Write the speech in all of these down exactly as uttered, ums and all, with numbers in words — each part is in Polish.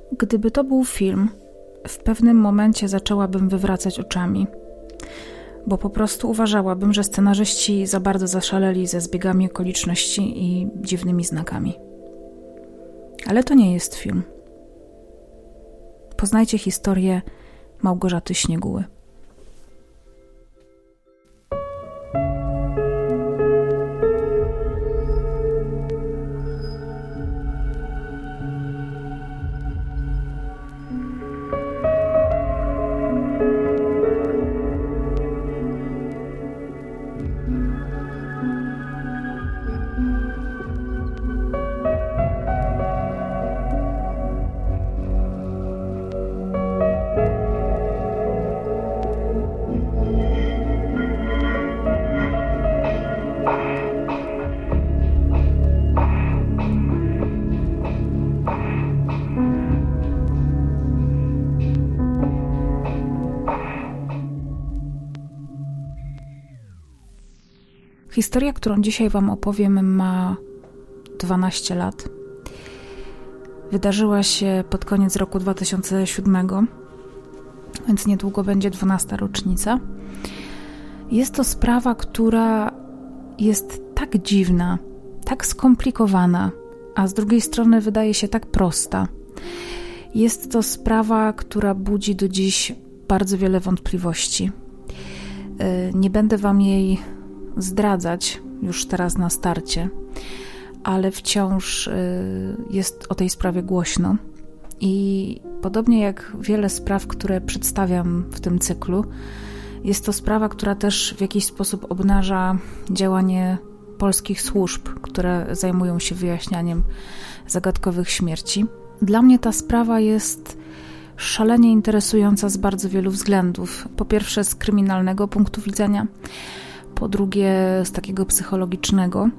Gdyby to był film, w pewnym momencie zaczęłabym wywracać oczami, bo po prostu uważałabym, że scenarzyści za bardzo zaszaleli ze zbiegami okoliczności i dziwnymi znakami. Ale to nie jest film. Poznajcie historię Małgorzaty Śnieguły. Historia, którą dzisiaj Wam opowiem, ma dwanaście lat. Wydarzyła się pod koniec roku dwa tysiące siódmego, więc niedługo będzie dwunasta rocznica. Jest to sprawa, która jest tak dziwna, tak skomplikowana, a z drugiej strony wydaje się tak prosta. Jest to sprawa, która budzi do dziś bardzo wiele wątpliwości. Nie będę Wam jej zdradzać już teraz na starcie, ale wciąż jest o tej sprawie głośno i podobnie jak wiele spraw, które przedstawiam w tym cyklu, jest to sprawa, która też w jakiś sposób obnaża działanie polskich służb, które zajmują się wyjaśnianiem zagadkowych śmierci. Dla mnie ta sprawa jest szalenie interesująca z bardzo wielu względów. Po pierwsze z kryminalnego punktu widzenia, po drugie z takiego psychologicznego.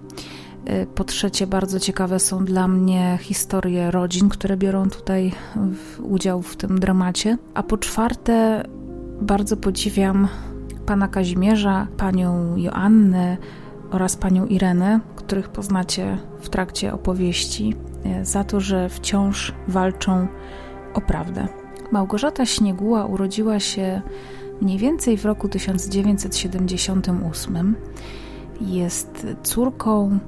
Po trzecie bardzo ciekawe są dla mnie historie rodzin, które biorą tutaj udział w tym dramacie. A po czwarte bardzo podziwiam pana Kazimierza, panią Joannę oraz panią Irenę, których poznacie w trakcie opowieści, za to, że wciąż walczą o prawdę. Małgorzata Śnieguła urodziła się mniej więcej w roku tysiąc dziewięćset siedemdziesiątym ósmym. Jest córką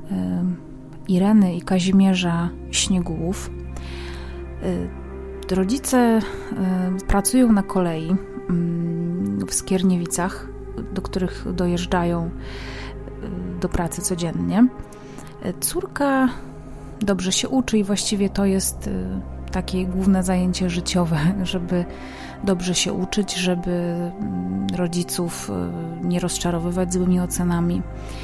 y, Ireny i Kazimierza Śniegułów. Y, rodzice y, pracują na kolei y, w Skierniewicach, do których dojeżdżają y, do pracy codziennie. Y, córka dobrze się uczy i właściwie to jest y, takie główne zajęcie życiowe, żeby dobrze się uczyć, żeby rodziców nie rozczarowywać złymi ocenami.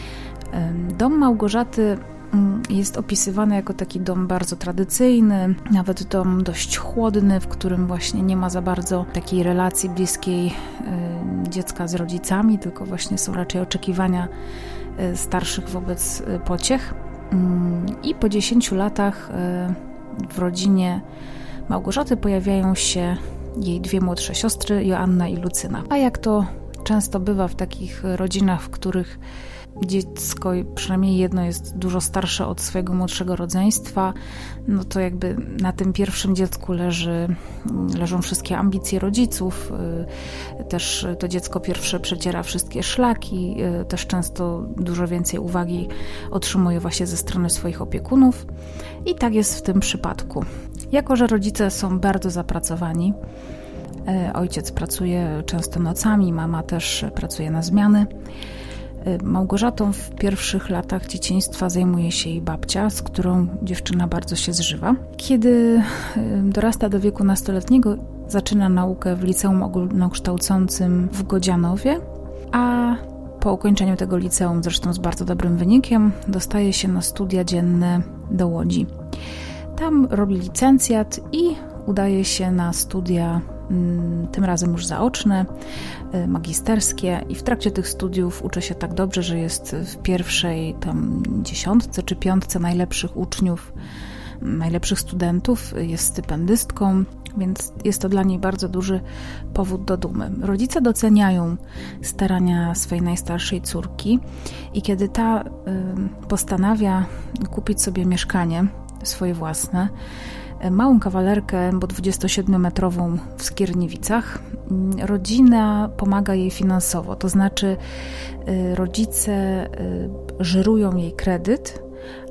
Dom Małgorzaty jest opisywany jako taki dom bardzo tradycyjny, nawet dom dość chłodny, w którym właśnie nie ma za bardzo takiej relacji bliskiej dziecka z rodzicami, tylko właśnie są raczej oczekiwania starszych wobec pociech. I po dziesięciu latach w rodzinie Małgorzaty pojawiają się jej dwie młodsze siostry, Joanna i Lucyna. A jak to często bywa w takich rodzinach, w których dziecko, przynajmniej jedno, jest dużo starsze od swojego młodszego rodzeństwa, no to jakby na tym pierwszym dziecku leży, leżą wszystkie ambicje rodziców. Też to dziecko pierwsze przeciera wszystkie szlaki, też często dużo więcej uwagi otrzymuje właśnie ze strony swoich opiekunów. I tak jest w tym przypadku. Jako że rodzice są bardzo zapracowani, ojciec pracuje często nocami, mama też pracuje na zmiany, Małgorzatą w pierwszych latach dzieciństwa zajmuje się jej babcia, z którą dziewczyna bardzo się zżywa. Kiedy dorasta do wieku nastoletniego, zaczyna naukę w liceum ogólnokształcącym w Godzianowie, a po ukończeniu tego liceum, zresztą z bardzo dobrym wynikiem, dostaje się na studia dzienne do Łodzi. Tam robi licencjat i udaje się na studia, tym razem już zaoczne, magisterskie, i w trakcie tych studiów uczy się tak dobrze, że jest w pierwszej tam dziesiątce czy piątce najlepszych uczniów, najlepszych studentów, jest stypendystką, więc jest to dla niej bardzo duży powód do dumy. Rodzice doceniają starania swojej najstarszej córki i kiedy ta postanawia kupić sobie mieszkanie swoje własne, małą kawalerkę, bo dwudziestosiedmiometrową w Skierniewicach. Rodzina pomaga jej finansowo, to znaczy rodzice żyrują jej kredyt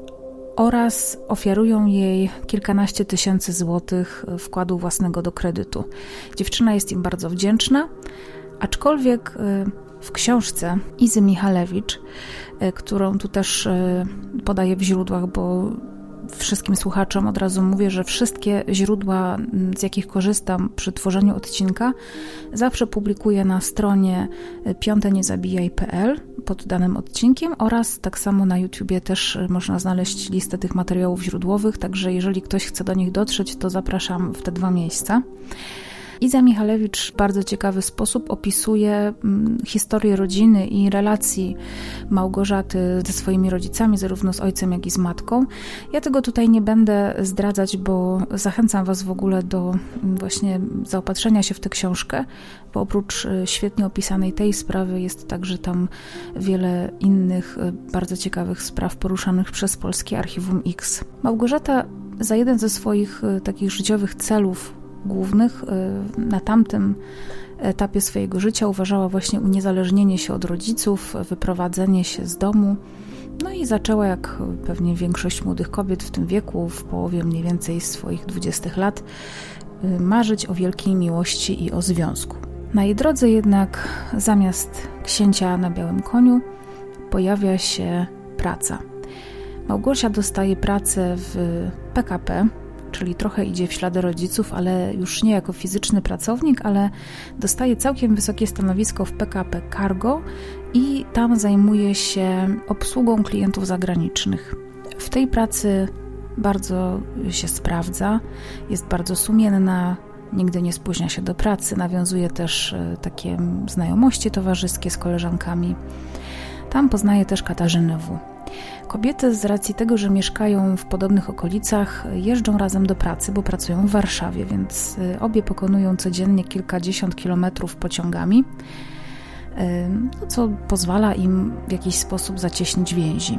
oraz ofiarują jej kilkanaście tysięcy złotych wkładu własnego do kredytu. Dziewczyna jest im bardzo wdzięczna, aczkolwiek w książce Izy Michalewicz, którą tu też podaję w źródłach, bo wszystkim słuchaczom od razu mówię, że wszystkie źródła, z jakich korzystam przy tworzeniu odcinka, zawsze publikuję na stronie piąte nie zabijaj kropka p l pod danym odcinkiem oraz tak samo na YouTubie też można znaleźć listę tych materiałów źródłowych, także jeżeli ktoś chce do nich dotrzeć, to zapraszam w te dwa miejsca. Iza Michalewicz w bardzo ciekawy sposób opisuje historię rodziny i relacji Małgorzaty ze swoimi rodzicami, zarówno z ojcem, jak i z matką. Ja tego tutaj nie będę zdradzać, bo zachęcam Was w ogóle do właśnie zaopatrzenia się w tę książkę, bo oprócz świetnie opisanej tej sprawy jest także tam wiele innych bardzo ciekawych spraw poruszanych przez Polskie Archiwum X. Małgorzata za jeden ze swoich takich życiowych celów głównych na tamtym etapie swojego życia uważała właśnie uniezależnienie się od rodziców, wyprowadzenie się z domu. No i zaczęła, jak pewnie większość młodych kobiet w tym wieku, w połowie mniej więcej swoich dwudziestych lat, marzyć o wielkiej miłości i o związku. Na jej drodze jednak zamiast księcia na białym koniu pojawia się praca. Małgosia dostaje pracę w P K P, czyli trochę idzie w ślady rodziców, ale już nie jako fizyczny pracownik, ale dostaje całkiem wysokie stanowisko w P K P Cargo i tam zajmuje się obsługą klientów zagranicznych. W tej pracy bardzo się sprawdza, jest bardzo sumienna, nigdy nie spóźnia się do pracy, nawiązuje też takie znajomości towarzyskie z koleżankami. Tam poznaje też Katarzynę W. Kobiety z racji tego, że mieszkają w podobnych okolicach, jeżdżą razem do pracy, bo pracują w Warszawie, więc obie pokonują codziennie kilkadziesiąt kilometrów pociągami, no, co pozwala im w jakiś sposób zacieśnić więzi.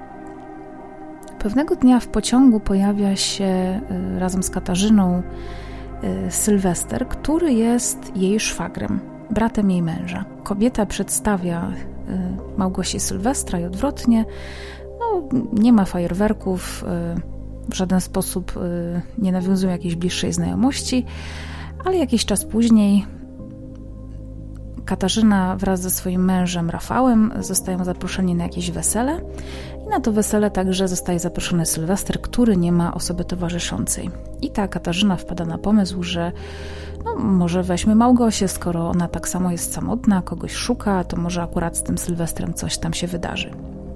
Pewnego dnia w pociągu pojawia się razem z Katarzyną Sylwester, który jest jej szwagrem, bratem jej męża. Kobieta przedstawia Małgosi Sylwestra i odwrotnie. No, nie ma fajerwerków, w żaden sposób nie nawiązują jakiejś bliższej znajomości, ale jakiś czas później Katarzyna wraz ze swoim mężem Rafałem zostają zaproszeni na jakieś wesele i na to wesele także zostaje zaproszony Sylwester, który nie ma osoby towarzyszącej. I ta Katarzyna wpada na pomysł, że no, może weźmy Małgosię, skoro ona tak samo jest samotna, kogoś szuka, to może akurat z tym Sylwestrem coś tam się wydarzy.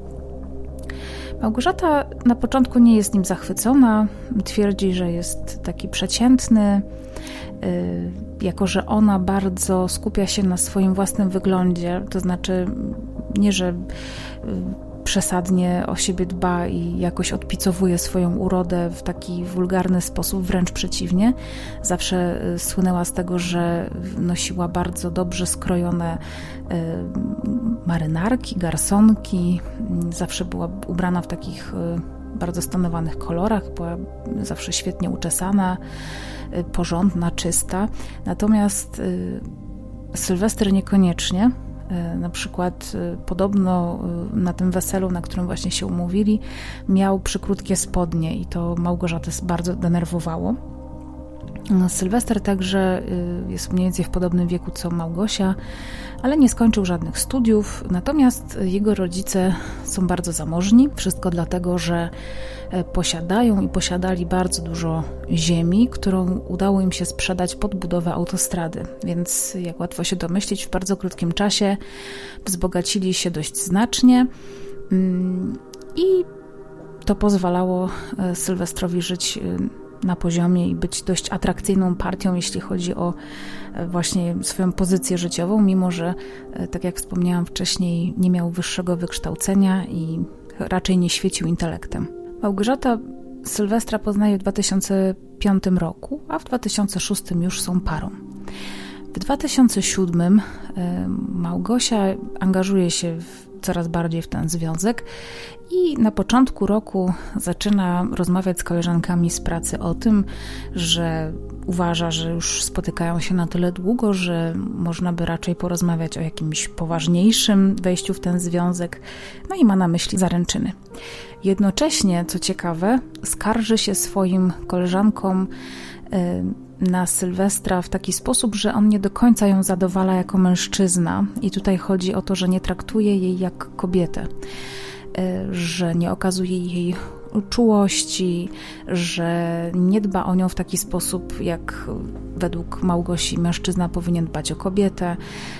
Małgorzata na początku nie jest nim zachwycona, twierdzi, że jest taki przeciętny, jako że ona bardzo skupia się na swoim własnym wyglądzie, to znaczy nie, że przesadnie o siebie dba i jakoś odpicowuje swoją urodę w taki wulgarny sposób, wręcz przeciwnie. Zawsze słynęła z tego, że nosiła bardzo dobrze skrojone marynarki, garsonki, zawsze była ubrana w takich bardzo stonowanych kolorach, była zawsze świetnie uczesana, porządna, czysta. Natomiast Sylwester niekoniecznie. Na przykład podobno na tym weselu, na którym właśnie się umówili, miał przykrótkie spodnie i to Małgorzatę bardzo denerwowało. Sylwester także jest mniej więcej w podobnym wieku co Małgosia, ale nie skończył żadnych studiów, natomiast jego rodzice są bardzo zamożni. Wszystko dlatego, że posiadają i posiadali bardzo dużo ziemi, którą udało im się sprzedać pod budowę autostrady, więc jak łatwo się domyślić, w bardzo krótkim czasie wzbogacili się dość znacznie i to pozwalało Sylwestrowi żyć na poziomie i być dość atrakcyjną partią, jeśli chodzi o właśnie swoją pozycję życiową, mimo że, tak jak wspomniałam wcześniej, nie miał wyższego wykształcenia i raczej nie świecił intelektem. Małgorzata Sylwestra poznaje w dwa tysiące piątym roku, a w dwa tysiące szóstym już są parą. W dwa tysiące siódmym Małgosia angażuje się w, coraz bardziej w ten związek i na początku roku zaczyna rozmawiać z koleżankami z pracy o tym, że uważa, że już spotykają się na tyle długo, że można by raczej porozmawiać o jakimś poważniejszym wejściu w ten związek, no i ma na myśli zaręczyny. Jednocześnie, co ciekawe, skarży się swoim koleżankom na Sylwestra w taki sposób, że on nie do końca ją zadowala jako mężczyzna i tutaj chodzi o to, że nie traktuje jej jak kobietę, że nie okazuje jej czułości, że nie dba o nią w taki sposób, jak według Małgosi mężczyzna powinien dbać o kobietę,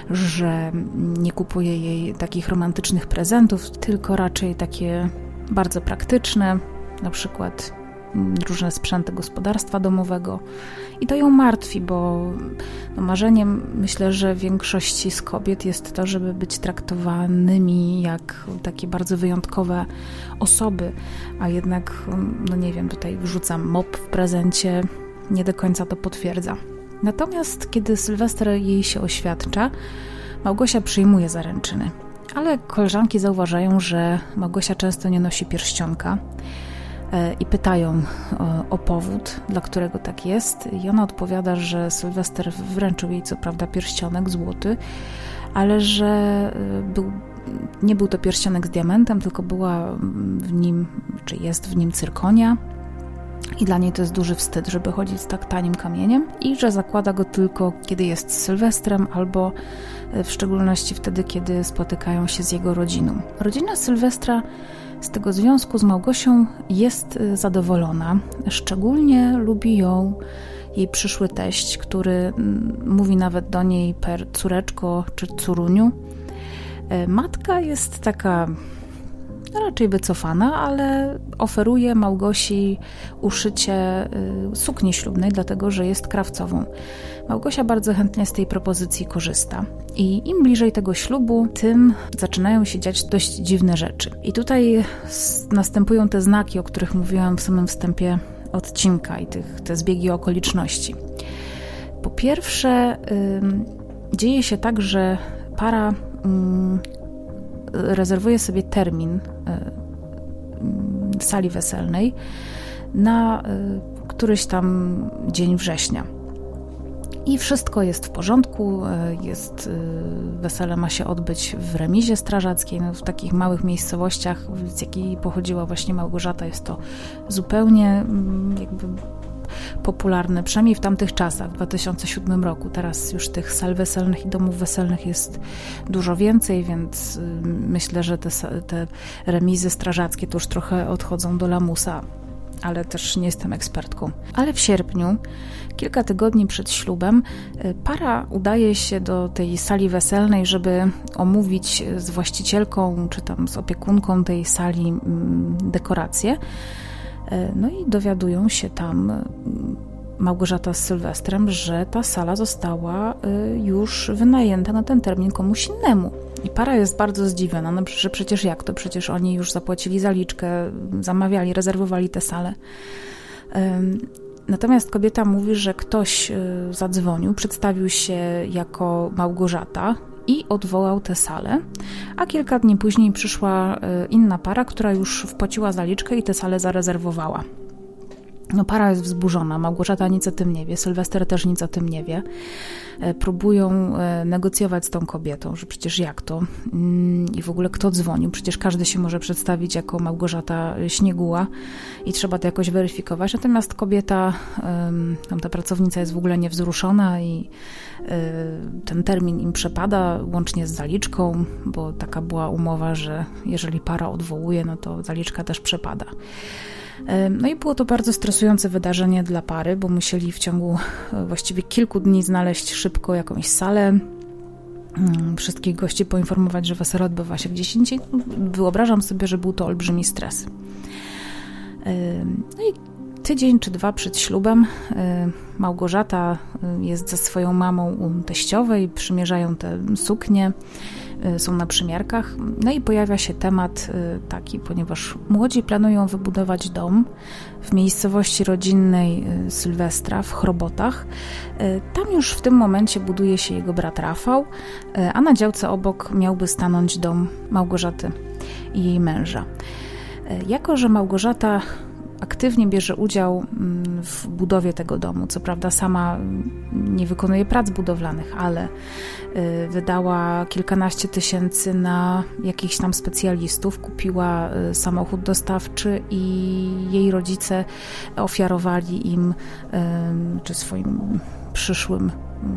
że nie kupuje jej takich romantycznych prezentów, tylko raczej takie bardzo praktyczne, na przykład różne sprzęty gospodarstwa domowego. I to ją martwi, bo no marzeniem, myślę, że większości z kobiet jest to, żeby być traktowanymi jak takie bardzo wyjątkowe osoby, a jednak, no nie wiem, tutaj wrzucam mop w prezencie, nie do końca to potwierdza. Natomiast kiedy Sylwester jej się oświadcza, Małgosia przyjmuje zaręczyny. Ale koleżanki zauważają, że Małgosia często nie nosi pierścionka i pytają o, o powód, dla którego tak jest. I ona odpowiada, że Sylwester wręczył jej co prawda pierścionek złoty, ale że był, nie był to pierścionek z diamentem, tylko była w nim, czy jest w nim cyrkonia. I dla niej to jest duży wstyd, żeby chodzić z tak tanim kamieniem i że zakłada go tylko, kiedy jest z Sylwestrem albo w szczególności wtedy, kiedy spotykają się z jego rodziną. Rodzina Sylwestra z tego związku z Małgosią jest zadowolona. Szczególnie lubi ją jej przyszły teść, który mówi nawet do niej per córeczko czy córuniu. Matka jest taka raczej wycofana, ale oferuje Małgosi uszycie sukni ślubnej, dlatego że jest krawcową. Małgosia bardzo chętnie z tej propozycji korzysta. I im bliżej tego ślubu, tym zaczynają się dziać dość dziwne rzeczy. I tutaj następują te znaki, o których mówiłam w samym wstępie odcinka i tych, te zbiegi okoliczności. Po pierwsze, yy, dzieje się tak, że para yy, rezerwuje sobie termin w sali weselnej na któryś tam dzień września. I wszystko jest w porządku, jest, wesele ma się odbyć w remizie strażackiej, no w takich małych miejscowościach, z jakiej pochodziła właśnie Małgorzata, jest to zupełnie jakby popularne, przynajmniej w tamtych czasach, w dwa tysiące siódmym roku. Teraz już tych sal weselnych i domów weselnych jest dużo więcej, więc myślę, że te, te remizy strażackie to już trochę odchodzą do lamusa, ale też nie jestem ekspertką. Ale w sierpniu, kilka tygodni przed ślubem, para udaje się do tej sali weselnej, żeby omówić z właścicielką czy tam z opiekunką tej sali dekoracje. No i dowiadują się tam Małgorzata z Sylwestrem, że ta sala została już wynajęta na ten termin komuś innemu. I para jest bardzo zdziwiona, no, że przecież jak to? Przecież oni już zapłacili zaliczkę, zamawiali, rezerwowali tę salę. Natomiast kobieta mówi, że ktoś zadzwonił, przedstawił się jako Małgorzata i odwołał tę salę, a kilka dni później przyszła inna para, która już wpłaciła zaliczkę i tę salę zarezerwowała. No, para jest wzburzona, Małgorzata nic o tym nie wie, Sylwester też nic o tym nie wie. Próbują negocjować z tą kobietą, że przecież jak to? I w ogóle kto dzwonił? Przecież każdy się może przedstawić jako Małgorzata Śnieguła i trzeba to jakoś weryfikować. Natomiast kobieta, tam ta pracownica jest w ogóle niewzruszona i ten termin im przepada łącznie z zaliczką, bo taka była umowa, że jeżeli para odwołuje, no to zaliczka też przepada. No i było to bardzo stresujące wydarzenie dla pary, bo musieli w ciągu właściwie kilku dni znaleźć szybko jakąś salę, wszystkich gości poinformować, że wesele odbywa się gdzieś indziej. Wyobrażam sobie, że był to olbrzymi stres. No i tydzień czy dwa przed ślubem Małgorzata jest ze swoją mamą u teściowej, przymierzają te suknie. są na przymiarkach. No i pojawia się temat taki, ponieważ młodzi planują wybudować dom w miejscowości rodzinnej Sylwestra w Chrobotach. Tam już w tym momencie buduje się jego brat Rafał, a na działce obok miałby stanąć dom Małgorzaty i jej męża. Jako że Małgorzata aktywnie bierze udział w budowie tego domu, co prawda sama nie wykonuje prac budowlanych, ale wydała kilkanaście tysięcy na jakichś tam specjalistów, kupiła samochód dostawczy i jej rodzice ofiarowali im, czy swoim przyszłym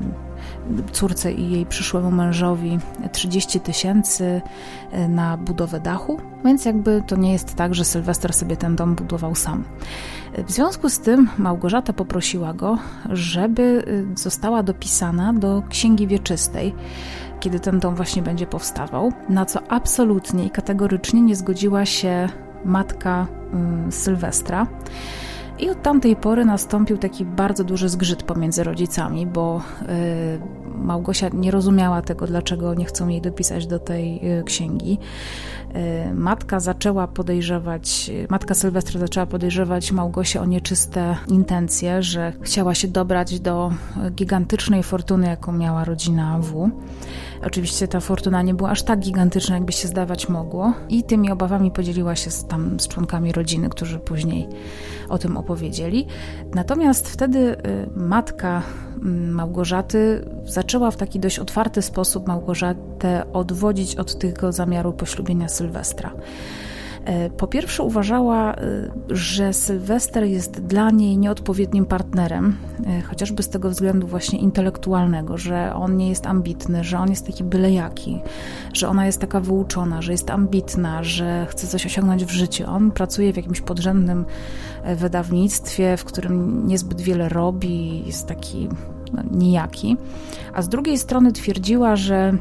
córce i jej przyszłemu mężowi trzydzieści tysięcy na budowę dachu, więc jakby to nie jest tak, że Sylwester sobie ten dom budował sam. W związku z tym Małgorzata poprosiła go, żeby została dopisana do Księgi Wieczystej, kiedy ten dom właśnie będzie powstawał, na co absolutnie i kategorycznie nie zgodziła się matka Sylwestra. I od tamtej pory nastąpił taki bardzo duży zgrzyt pomiędzy rodzicami, bo y, Małgosia nie rozumiała tego, dlaczego nie chcą jej dopisać do tej y, księgi. Y, matka zaczęła podejrzewać, matka Sylwestra zaczęła podejrzewać Małgosię o nieczyste intencje, że chciała się dobrać do gigantycznej fortuny, jaką miała rodzina W. Oczywiście ta fortuna nie była aż tak gigantyczna, jakby się zdawać mogło, i tymi obawami podzieliła się z, tam, z członkami rodziny, którzy później o tym opowiedzieli. Natomiast wtedy y, matka y, Małgorzaty zaczęła w taki dość otwarty sposób Małgorzatę odwodzić od tego zamiaru poślubienia Sylwestra. Po pierwsze uważała, że Sylwester jest dla niej nieodpowiednim partnerem, chociażby z tego względu właśnie intelektualnego, że on nie jest ambitny, że on jest taki bylejaki, że ona jest taka wyuczona, że jest ambitna, że chce coś osiągnąć w życiu. On pracuje w jakimś podrzędnym wydawnictwie, w którym niezbyt wiele robi, jest taki no, nijaki. A z drugiej strony twierdziła, że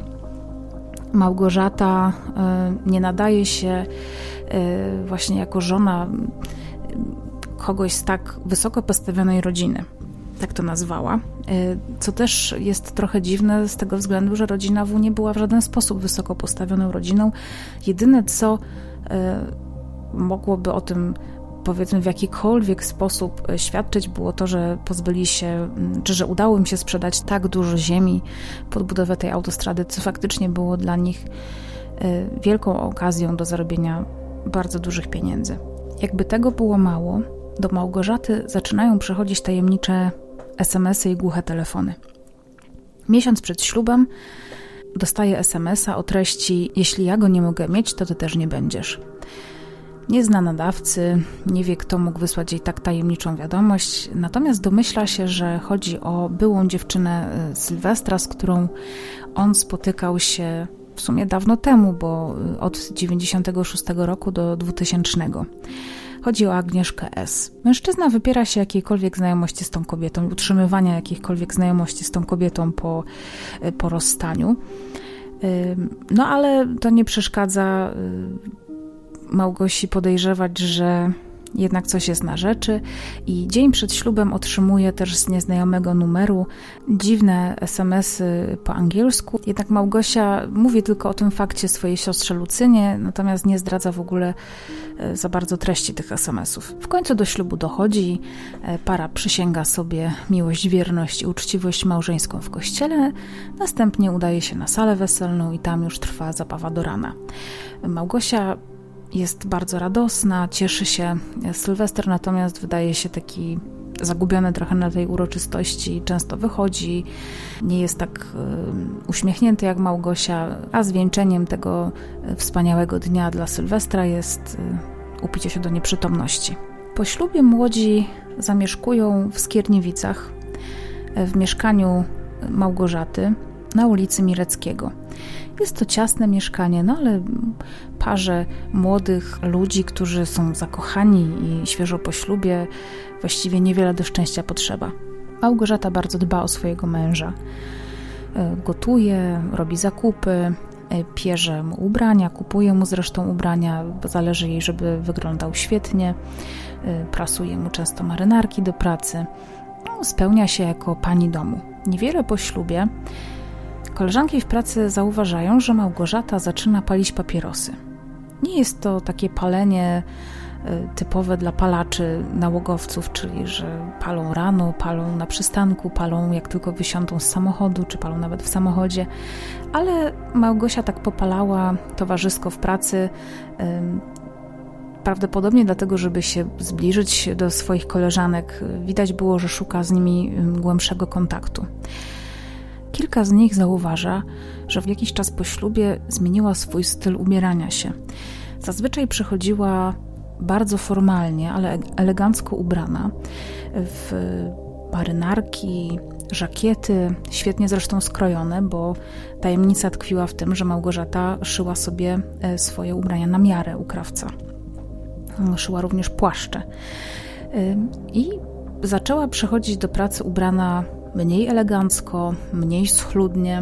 Małgorzata nie nadaje się właśnie jako żona kogoś z tak wysoko postawionej rodziny. Tak to nazwała. Co też jest trochę dziwne z tego względu, że rodzina W nie była w żaden sposób wysoko postawioną rodziną. Jedyne, co mogłoby o tym, powiedzmy, w jakikolwiek sposób świadczyć, było to, że pozbyli się, czy że udało im się sprzedać tak dużo ziemi pod budowę tej autostrady, co faktycznie było dla nich wielką okazją do zarobienia bardzo dużych pieniędzy. Jakby tego było mało, do Małgorzaty zaczynają przychodzić tajemnicze es em esy i głuche telefony. Miesiąc przed ślubem dostaje es em esa o treści: jeśli ja go nie mogę mieć, to ty też nie będziesz. Nie zna nadawcy, nie wie, kto mógł wysłać jej tak tajemniczą wiadomość, natomiast domyśla się, że chodzi o byłą dziewczynę Sylwestra, z którą on spotykał się w sumie dawno temu, bo od dziewięćdziesiątego szóstego roku do dwutysięcznego. Chodzi o Agnieszkę S. Mężczyzna wypiera się jakiejkolwiek znajomości z tą kobietą, utrzymywania jakiejkolwiek znajomości z tą kobietą po, po rozstaniu. No ale to nie przeszkadza Małgosi podejrzewać, że jednak coś jest na rzeczy, i dzień przed ślubem otrzymuje też z nieznajomego numeru dziwne es em esy po angielsku. Jednak Małgosia mówi tylko o tym fakcie swojej siostrze Lucynie, natomiast nie zdradza w ogóle za bardzo treści tych es em esów. W końcu do ślubu dochodzi, para przysięga sobie miłość, wierność i uczciwość małżeńską w kościele, następnie udaje się na salę weselną i tam już trwa zabawa do rana. Małgosia jest bardzo radosna, cieszy się. Sylwester natomiast wydaje się taki zagubiony trochę na tej uroczystości, często wychodzi, nie jest tak y, uśmiechnięty jak Małgosia, a zwieńczeniem tego wspaniałego dnia dla Sylwestra jest y, upicie się do nieprzytomności. Po ślubie młodzi zamieszkują w Skierniewicach, w mieszkaniu Małgorzaty na ulicy Mireckiego. Jest to ciasne mieszkanie, no ale parze młodych ludzi, którzy są zakochani i świeżo po ślubie, właściwie niewiele do szczęścia potrzeba. Małgorzata bardzo dba o swojego męża. Gotuje, robi zakupy, pierze mu ubrania, kupuje mu zresztą ubrania, bo zależy jej, żeby wyglądał świetnie. Prasuje mu często marynarki do pracy. No, spełnia się jako pani domu. Niewiele po ślubie Koleżanki w pracy zauważają, że Małgorzata zaczyna palić papierosy. Nie jest to takie palenie typowe dla palaczy nałogowców, czyli że palą rano, palą na przystanku, palą jak tylko wysiądą z samochodu, czy palą nawet w samochodzie, ale Małgosia tak popalała towarzysko w pracy, prawdopodobnie dlatego, żeby się zbliżyć do swoich koleżanek. Widać było, że szuka z nimi głębszego kontaktu. Kilka z nich zauważa, że w jakiś czas po ślubie zmieniła swój styl ubierania się. Zazwyczaj przychodziła bardzo formalnie, ale elegancko ubrana w marynarki, żakiety, świetnie zresztą skrojone, bo tajemnica tkwiła w tym, że Małgorzata szyła sobie swoje ubrania na miarę u krawca. Szyła również płaszcze. I zaczęła przychodzić do pracy ubrana mniej elegancko, mniej schludnie.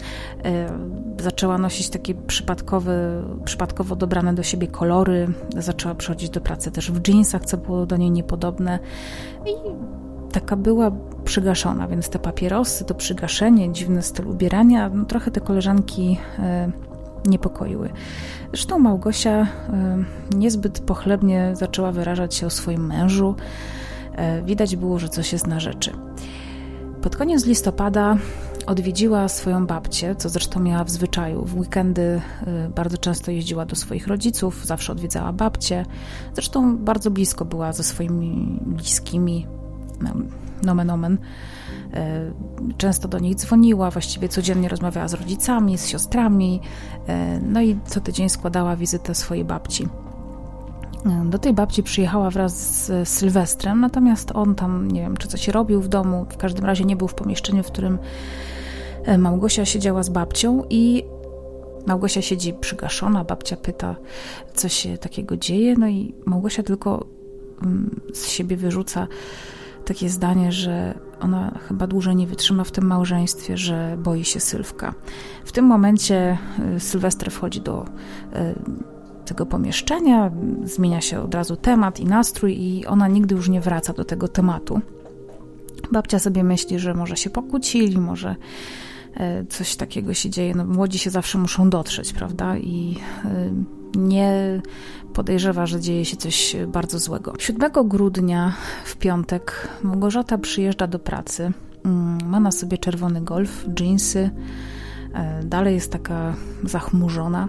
Zaczęła nosić takie przypadkowe, przypadkowo dobrane do siebie kolory. Zaczęła przychodzić do pracy też w dżinsach, co było do niej niepodobne. I taka była przygaszona, więc te papierosy, to przygaszenie, dziwny styl ubierania, no trochę te koleżanki niepokoiły. Zresztą Małgosia niezbyt pochlebnie zaczęła wyrażać się o swoim mężu. Widać było, że coś jest na rzeczy. Pod koniec listopada odwiedziła swoją babcię, co zresztą miała w zwyczaju. W weekendy bardzo często jeździła do swoich rodziców, zawsze odwiedzała babcię. Zresztą bardzo blisko była ze swoimi bliskimi, nomen omen. Często do nich dzwoniła, właściwie codziennie rozmawiała z rodzicami, z siostrami, no i co tydzień składała wizytę swojej babci. Do tej babci przyjechała wraz z Sylwestrem, natomiast on tam, nie wiem, czy coś robił w domu, w każdym razie nie był w pomieszczeniu, w którym Małgosia siedziała z babcią i Małgosia siedzi przygaszona, babcia pyta, co się takiego dzieje, no i Małgosia tylko z siebie wyrzuca takie zdanie, że ona chyba dłużej nie wytrzyma w tym małżeństwie, że boi się Sylwka. W tym momencie Sylwester wchodzi do tego pomieszczenia, zmienia się od razu temat i nastrój i ona nigdy już nie wraca do tego tematu. Babcia sobie myśli, że może się pokłócili, może coś takiego się dzieje. No, młodzi się zawsze muszą dotrzeć, prawda? I nie podejrzewa, że dzieje się coś bardzo złego. siódmego grudnia w piątek Małgorzata przyjeżdża do pracy. Ma na sobie czerwony golf, dżinsy. Dalej jest taka zachmurzona.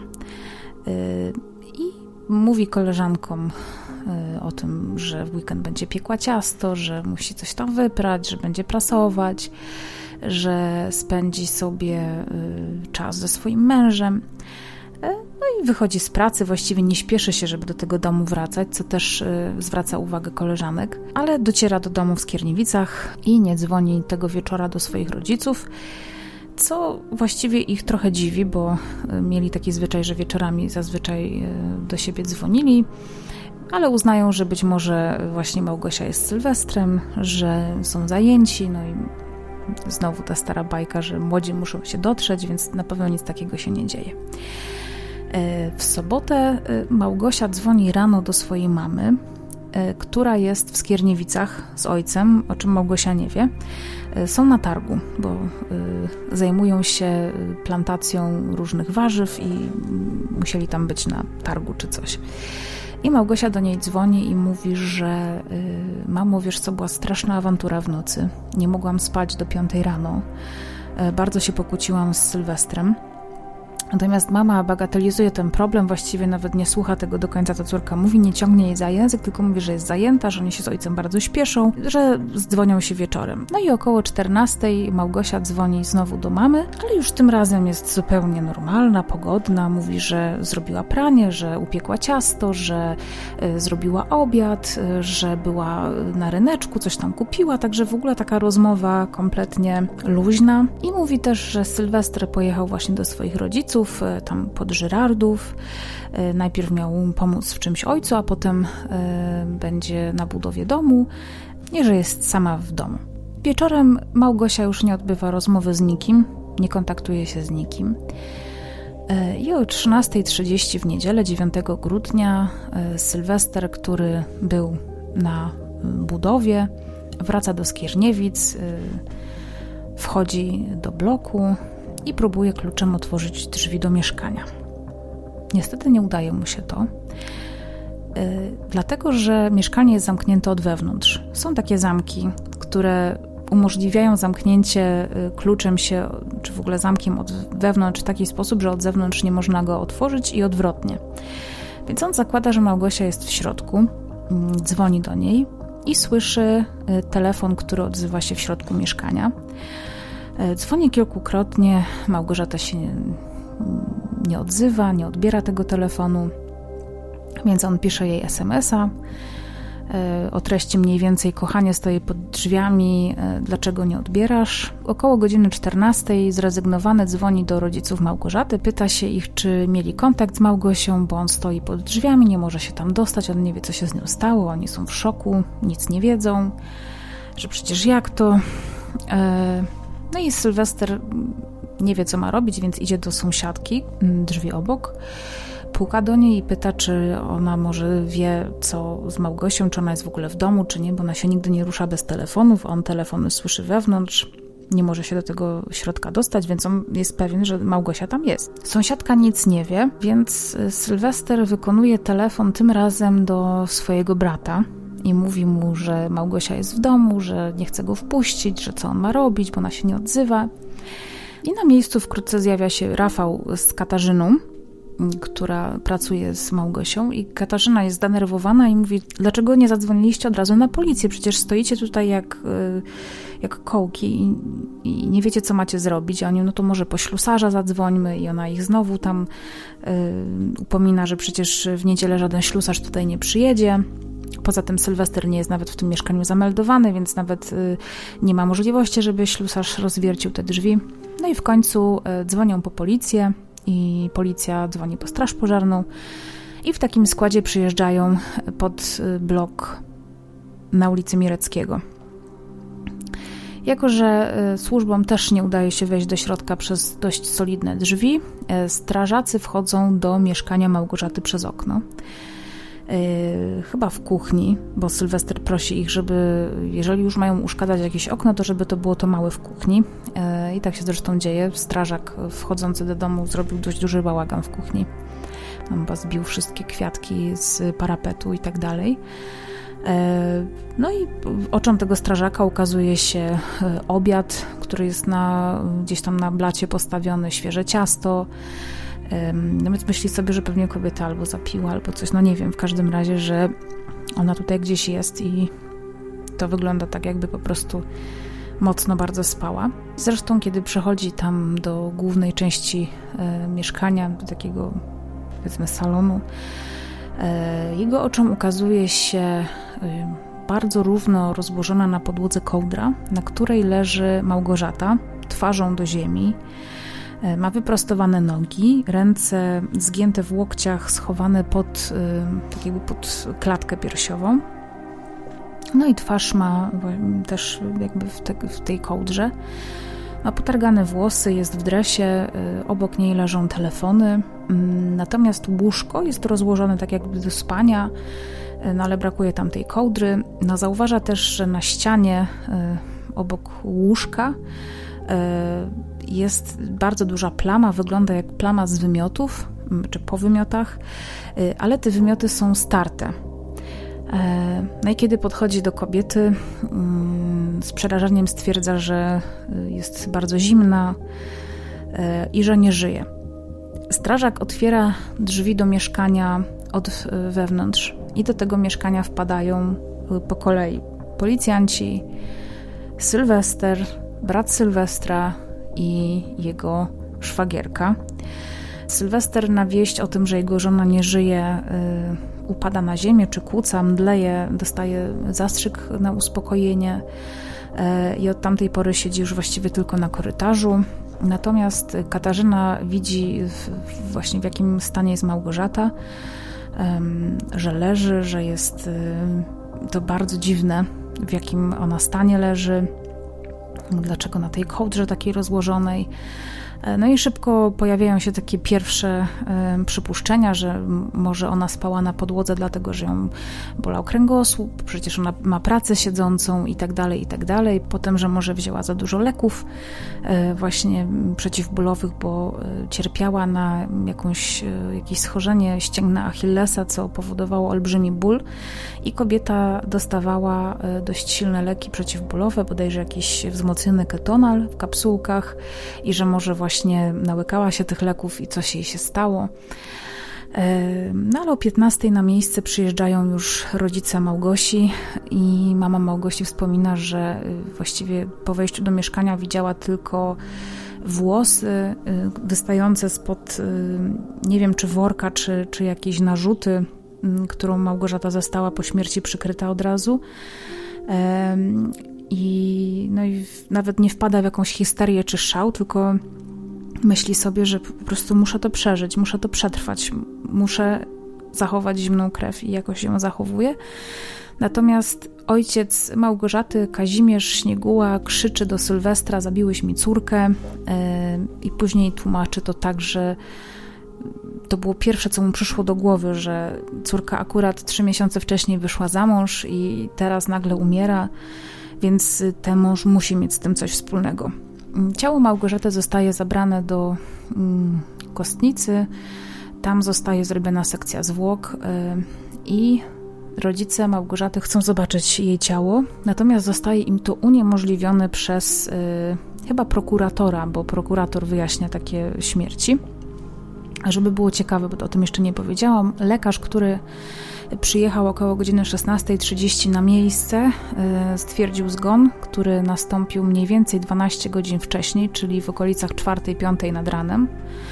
I mówi koleżankom o tym, że w weekend będzie piekła ciasto, że musi coś tam wyprać, że będzie prasować, że spędzi sobie czas ze swoim mężem. No i wychodzi z pracy, właściwie nie śpieszy się, żeby do tego domu wracać, co też zwraca uwagę koleżanek, ale dociera do domu w Skierniewicach i nie dzwoni tego wieczora do swoich rodziców, co właściwie ich trochę dziwi, bo mieli taki zwyczaj, że wieczorami zazwyczaj do siebie dzwonili, ale uznają, że być może właśnie Małgosia jest z Sylwestrem, że są zajęci, no i znowu ta stara bajka, że młodzi muszą się dotrzeć, więc na pewno nic takiego się nie dzieje. W sobotę Małgosia dzwoni rano do swojej mamy, która jest w Skierniewicach z ojcem, o czym Małgosia nie wie. Są na targu, bo zajmują się plantacją różnych warzyw i musieli tam być na targu czy coś. I Małgosia do niej dzwoni i mówi, że mamo, wiesz co, była straszna awantura w nocy. Nie mogłam spać do piątej rano. Bardzo się pokłóciłam z Sylwestrem. Natomiast mama bagatelizuje ten problem, właściwie nawet nie słucha tego do końca, co córka mówi, nie ciągnie jej za język, tylko mówi, że jest zajęta, że oni się z ojcem bardzo śpieszą, że zdzwonią się wieczorem. No i około czternastej Małgosia dzwoni znowu do mamy, ale już tym razem jest zupełnie normalna, pogodna, mówi, że zrobiła pranie, że upiekła ciasto, że y, zrobiła obiad, y, że była na ryneczku, coś tam kupiła, także w ogóle taka rozmowa kompletnie luźna. I mówi też, że Sylwester pojechał właśnie do swoich rodziców, tam pod Żyrardów. Najpierw miał pomóc w czymś ojcu, a potem będzie na budowie domu i że jest sama w domu. Wieczorem Małgosia już nie odbywa rozmowy z nikim, nie kontaktuje się z nikim. I o trzynastej trzydzieści w niedzielę, dziewiątego grudnia, Sylwester, który był na budowie, wraca do Skierniewic, wchodzi do bloku, i próbuje kluczem otworzyć drzwi do mieszkania. Niestety nie udaje mu się to, yy, dlatego że mieszkanie jest zamknięte od wewnątrz. Są takie zamki, które umożliwiają zamknięcie kluczem się, czy w ogóle zamkiem od wewnątrz w taki sposób, że od zewnątrz nie można go otworzyć i odwrotnie. Więc on zakłada, że Małgosia jest w środku, dzwoni do niej i słyszy telefon, który odzywa się w środku mieszkania. Dzwoni kilkukrotnie, Małgorzata się nie, nie odzywa, nie odbiera tego telefonu, więc on pisze jej es em es a o treści mniej więcej: kochanie, stoję pod drzwiami, dlaczego nie odbierasz? Około godziny czternastej zrezygnowany dzwoni do rodziców Małgorzaty, pyta się ich, czy mieli kontakt z Małgosią, bo on stoi pod drzwiami, nie może się tam dostać, on nie wie, co się z nią stało, oni są w szoku, nic nie wiedzą, że przecież jak to... No i Sylwester nie wie, co ma robić, więc idzie do sąsiadki, drzwi obok, puka do niej i pyta, czy ona może wie, co z Małgosią, czy ona jest w ogóle w domu, czy nie, bo ona się nigdy nie rusza bez telefonów, on telefony słyszy wewnątrz, nie może się do tego środka dostać, więc on jest pewien, że Małgosia tam jest. Sąsiadka nic nie wie, więc Sylwester wykonuje telefon tym razem do swojego brata i mówi mu, że Małgosia jest w domu, że nie chce go wpuścić, że co on ma robić, bo ona się nie odzywa. I na miejscu wkrótce zjawia się Rafał z Katarzyną, która pracuje z Małgosią, i Katarzyna jest zdenerwowana i mówi: dlaczego nie zadzwoniliście od razu na policję? Przecież stoicie tutaj jak, jak kołki i, i nie wiecie, co macie zrobić. A oni: no to może po ślusarza zadzwońmy. I ona ich znowu tam y, upomina, że przecież w niedzielę żaden ślusarz tutaj nie przyjedzie. Poza tym Sylwester nie jest nawet w tym mieszkaniu zameldowany, więc nawet y, nie ma możliwości, żeby ślusarz rozwiercił te drzwi. No i w końcu y, dzwonią po policję i policja dzwoni po straż pożarną i w takim składzie przyjeżdżają pod blok na ulicy Mireckiego. Jako że służbom też nie udaje się wejść do środka przez dość solidne drzwi, strażacy wchodzą do mieszkania Małgorzaty przez okno. Yy, chyba w kuchni, bo Sylwester prosi ich, żeby, jeżeli już mają uszkadzać jakieś okno, to żeby to było to małe w kuchni. Yy, I tak się zresztą dzieje. Strażak wchodzący do domu zrobił dość duży bałagan w kuchni. On chyba zbił wszystkie kwiatki z parapetu i tak dalej. Yy, no i oczom tego strażaka ukazuje się obiad, który jest na, gdzieś tam na blacie postawiony, świeże ciasto. No więc myśli sobie, że pewnie kobieta albo zapiła, albo coś, no nie wiem, w każdym razie, że ona tutaj gdzieś jest i to wygląda tak, jakby po prostu mocno bardzo spała. Zresztą, kiedy przechodzi tam do głównej części e, mieszkania, do takiego, powiedzmy, salonu, e, jego oczom ukazuje się e, bardzo równo rozłożona na podłodze kołdra, na której leży Małgorzata, twarzą do ziemi. Ma wyprostowane nogi, ręce zgięte w łokciach, schowane pod, tak jakby pod klatkę piersiową. No i twarz ma też jakby w, te, w tej kołdrze. Ma potargane włosy, jest w dresie, obok niej leżą telefony. Natomiast łóżko jest rozłożone tak jakby do spania, no ale brakuje tam tej kołdry. No zauważa też, że na ścianie obok łóżka jest bardzo duża plama, wygląda jak plama z wymiotów, czy po wymiotach, ale te wymioty są starte. No i kiedy podchodzi do kobiety, z przerażeniem stwierdza, że jest bardzo zimna i że nie żyje. Strażak otwiera drzwi do mieszkania od wewnątrz i do tego mieszkania wpadają po kolei policjanci, Sylwester, brat Sylwestra i jego szwagierka. Sylwester na wieść o tym, że jego żona nie żyje, y, upada na ziemię, czy kłuca, mdleje, dostaje zastrzyk na uspokojenie y, i od tamtej pory siedzi już właściwie tylko na korytarzu. Natomiast Katarzyna widzi w, właśnie w jakim stanie jest Małgorzata, y, że leży, że jest y, to bardzo dziwne, w jakim ona stanie leży, dlaczego na tej kołdrze takiej rozłożonej. No i szybko pojawiają się takie pierwsze y, przypuszczenia, że może ona spała na podłodze, dlatego że ją bolał kręgosłup, przecież ona ma pracę siedzącą i tak dalej, i tak dalej. Potem, że może wzięła za dużo leków y, właśnie przeciwbólowych, bo y, cierpiała na jakąś, y, jakieś schorzenie ścięgna Achillesa, co powodowało olbrzymi ból i kobieta dostawała y, dość silne leki przeciwbólowe, bodajże jakiś wzmocniony ketonal w kapsułkach i że może właśnie Właśnie nałykała się tych leków i coś jej się stało. No ale o piętnastej na miejsce przyjeżdżają już rodzice Małgosi i mama Małgosi wspomina, że właściwie po wejściu do mieszkania widziała tylko włosy wystające spod, nie wiem czy worka, czy, czy jakieś narzuty, którą Małgorzata została po śmierci przykryta od razu. I, no i nawet nie wpada w jakąś histerię czy szał, tylko myśli sobie, że po prostu muszę to przeżyć, muszę to przetrwać, muszę zachować zimną krew i jakoś ją zachowuje. Natomiast ojciec Małgorzaty, Kazimierz Śnieguła, krzyczy do Sylwestra: zabiłeś mi córkę, i później tłumaczy to tak, że to było pierwsze, co mu przyszło do głowy, że córka akurat trzy miesiące wcześniej wyszła za mąż i teraz nagle umiera, więc ten mąż musi mieć z tym coś wspólnego. Ciało Małgorzaty zostaje zabrane do mm, kostnicy, tam zostaje zrobiona sekcja zwłok yy, i rodzice Małgorzaty chcą zobaczyć jej ciało, natomiast zostaje im to uniemożliwione przez yy, chyba prokuratora, bo prokurator wyjaśnia takie śmierci. A żeby było ciekawe, bo o tym jeszcze nie powiedziałam, lekarz, który przyjechał około godziny szesnastej trzydzieści na miejsce, stwierdził zgon, który nastąpił mniej więcej dwanaście godzin wcześniej, czyli w okolicach czwartej piątej nad ranem.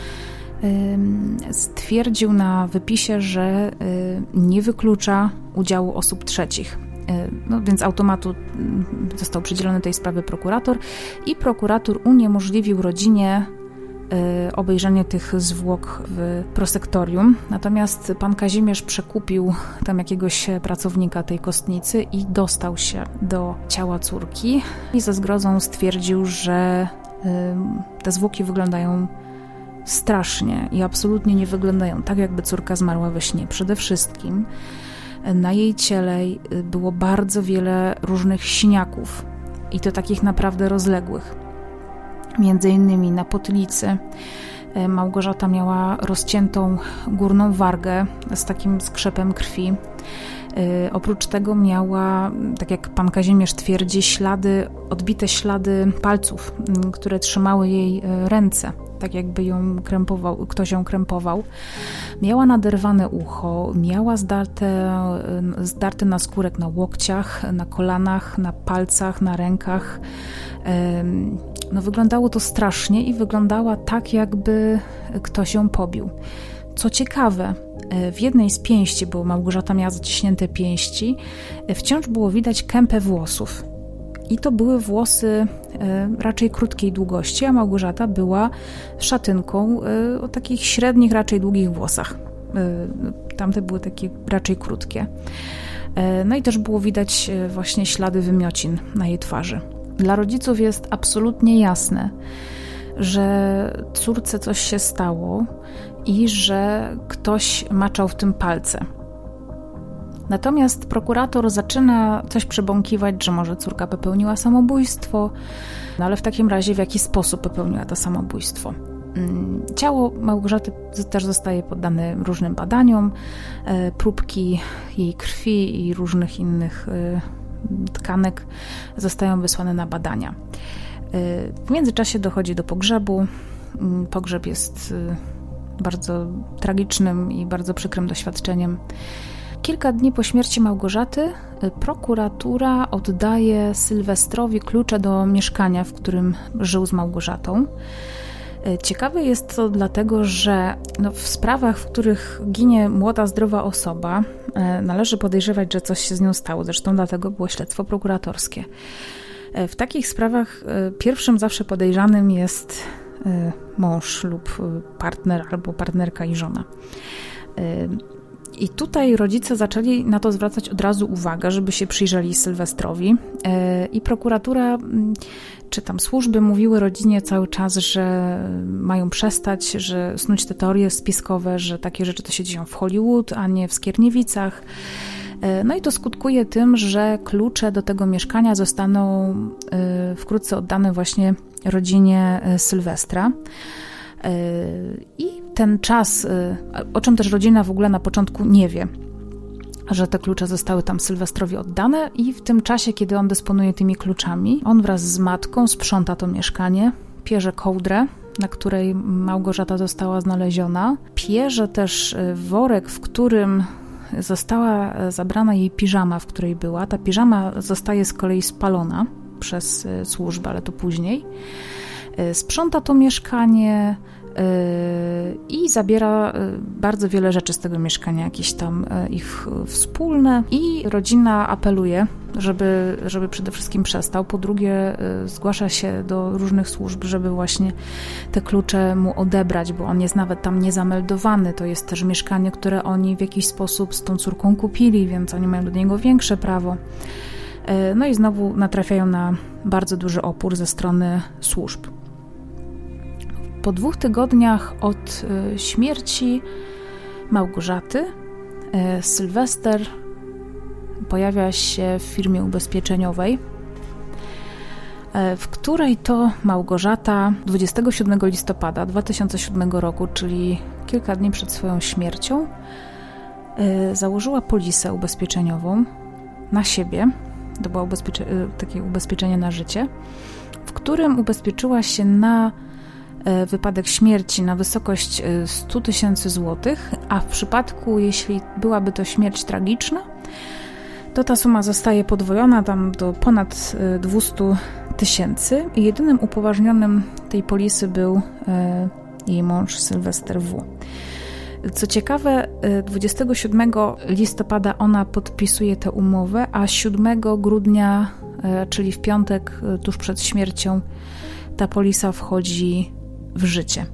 Stwierdził na wypisie, że nie wyklucza udziału osób trzecich. No, więc automatu został przydzielony tej sprawy prokurator i prokurator uniemożliwił rodzinie obejrzenie tych zwłok w prosektorium. Natomiast pan Kazimierz przekupił tam jakiegoś pracownika tej kostnicy i dostał się do ciała córki i ze zgrozą stwierdził, że te zwłoki wyglądają strasznie i absolutnie nie wyglądają tak, jakby córka zmarła we śnie. Przede wszystkim na jej ciele było bardzo wiele różnych siniaków i to takich naprawdę rozległych. Między innymi na potylicy Małgorzata miała rozciętą górną wargę z takim skrzepem krwi. Oprócz tego miała, tak jak pan Kazimierz twierdzi, ślady, odbite ślady palców, które trzymały jej ręce, tak jakby ją krępował, ktoś ją krępował. Miała naderwane ucho, miała zdarte, zdarte naskórek na łokciach, na kolanach, na palcach, na rękach. No, wyglądało to strasznie i wyglądała tak, jakby ktoś ją pobił. Co ciekawe, w jednej z pięści, bo Małgorzata miała zaciśnięte pięści, wciąż było widać kępę włosów. I to były włosy raczej krótkiej długości, a Małgorzata była szatynką o takich średnich, raczej długich włosach. Tamte były takie raczej krótkie. No i też było widać właśnie ślady wymiocin na jej twarzy. Dla rodziców jest absolutnie jasne, że córce coś się stało i że ktoś maczał w tym palce. Natomiast prokurator zaczyna coś przebąkiwać, że może córka popełniła samobójstwo, no ale w takim razie w jaki sposób popełniła to samobójstwo. Ciało Małgorzaty też zostaje poddane różnym badaniom, próbki jej krwi i różnych innych tkanek zostają wysłane na badania. W międzyczasie dochodzi do pogrzebu. Pogrzeb jest bardzo tragicznym i bardzo przykrym doświadczeniem. Kilka dni po śmierci Małgorzaty prokuratura oddaje Sylwestrowi klucze do mieszkania, w którym żył z Małgorzatą. Ciekawe jest to dlatego, że no w sprawach, w których ginie młoda, zdrowa osoba, należy podejrzewać, że coś się z nią stało. Zresztą dlatego było śledztwo prokuratorskie. W takich sprawach pierwszym zawsze podejrzanym jest mąż lub partner albo partnerka i żona. I tutaj rodzice zaczęli na to zwracać od razu uwagę, żeby się przyjrzeli Sylwestrowi. I prokuratura czy tam służby mówiły rodzinie cały czas, że mają przestać, że snuć te teorie spiskowe, że takie rzeczy to się dzieją w Hollywood, a nie w Skierniewicach. No i to skutkuje tym, że klucze do tego mieszkania zostaną wkrótce oddane właśnie rodzinie Sylwestra. I ten czas, o czym też rodzina w ogóle na początku nie wie, że te klucze zostały tam Sylwestrowi oddane i w tym czasie, kiedy on dysponuje tymi kluczami, on wraz z matką sprząta to mieszkanie, pierze kołdrę, na której Małgorzata została znaleziona, pierze też worek, w którym została zabrana jej piżama, w której była. Ta piżama zostaje z kolei spalona przez służbę, ale to później. Sprząta to mieszkanie i zabiera bardzo wiele rzeczy z tego mieszkania, jakieś tam ich wspólne, i rodzina apeluje, żeby, żeby przede wszystkim przestał. Po drugie zgłasza się do różnych służb, żeby właśnie te klucze mu odebrać, bo on jest nawet tam niezameldowany. To jest też mieszkanie, które oni w jakiś sposób z tą córką kupili, więc oni mają do niego większe prawo. No i znowu natrafiają na bardzo duży opór ze strony służb. Po dwóch tygodniach od śmierci Małgorzaty Sylwester pojawia się w firmie ubezpieczeniowej, w której to Małgorzata dwudziestego siódmego listopada dwa tysiące siódmego roku, czyli kilka dni przed swoją śmiercią, założyła polisę ubezpieczeniową na siebie. To było ubezpiecze- takie ubezpieczenie na życie, w którym ubezpieczyła się na wypadek śmierci na wysokość sto tysięcy złotych, a w przypadku, jeśli byłaby to śmierć tragiczna, to ta suma zostaje podwojona tam do ponad dwieście tysięcy. I jedynym upoważnionym tej polisy był jej mąż Sylwester W. Co ciekawe, dwudziestego siódmego listopada ona podpisuje tę umowę, a siódmego grudnia, czyli w piątek tuż przed śmiercią, ta polisa wchodzi w życie.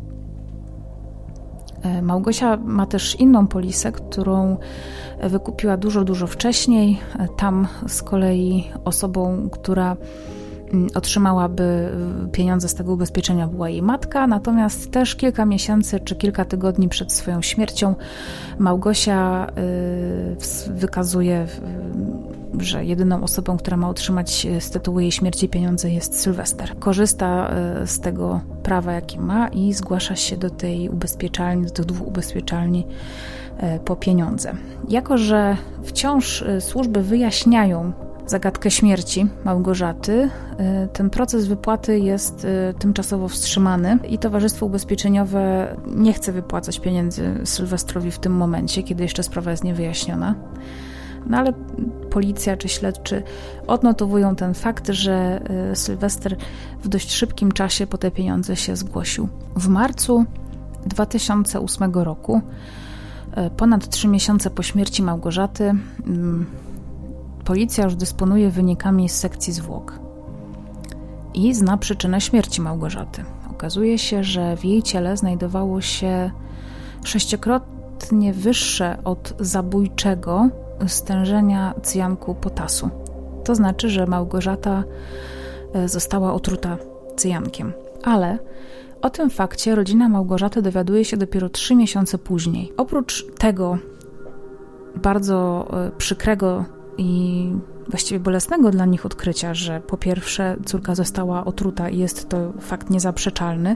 Małgosia ma też inną polisę, którą wykupiła dużo, dużo wcześniej. Tam z kolei osobą, która otrzymałaby pieniądze z tego ubezpieczenia, była jej matka, natomiast też kilka miesięcy czy kilka tygodni przed swoją śmiercią Małgosia wykazuje, że jedyną osobą, która ma otrzymać z tytułu jej śmierci pieniądze, jest Sylwester. Korzysta z tego prawa, jakie ma, i zgłasza się do tej ubezpieczalni, do tych dwóch ubezpieczalni po pieniądze. Jako że wciąż służby wyjaśniają zagadkę śmierci Małgorzaty, ten proces wypłaty jest tymczasowo wstrzymany i Towarzystwo Ubezpieczeniowe nie chce wypłacać pieniędzy Sylwestrowi w tym momencie, kiedy jeszcze sprawa jest niewyjaśniona. No ale policja czy śledczy odnotowują ten fakt, że Sylwester w dość szybkim czasie po te pieniądze się zgłosił. W marcu dwa tysiące ósmego roku, ponad trzy miesiące po śmierci Małgorzaty, policja już dysponuje wynikami z sekcji zwłok i zna przyczynę śmierci Małgorzaty. Okazuje się, że w jej ciele znajdowało się sześciokrotnie wyższe od zabójczego stężenia cyjanku potasu. To znaczy, że Małgorzata została otruta cyjankiem. Ale o tym fakcie rodzina Małgorzaty dowiaduje się dopiero trzy miesiące później. Oprócz tego bardzo przykrego i właściwie bolesnego dla nich odkrycia, że po pierwsze córka została otruta i jest to fakt niezaprzeczalny,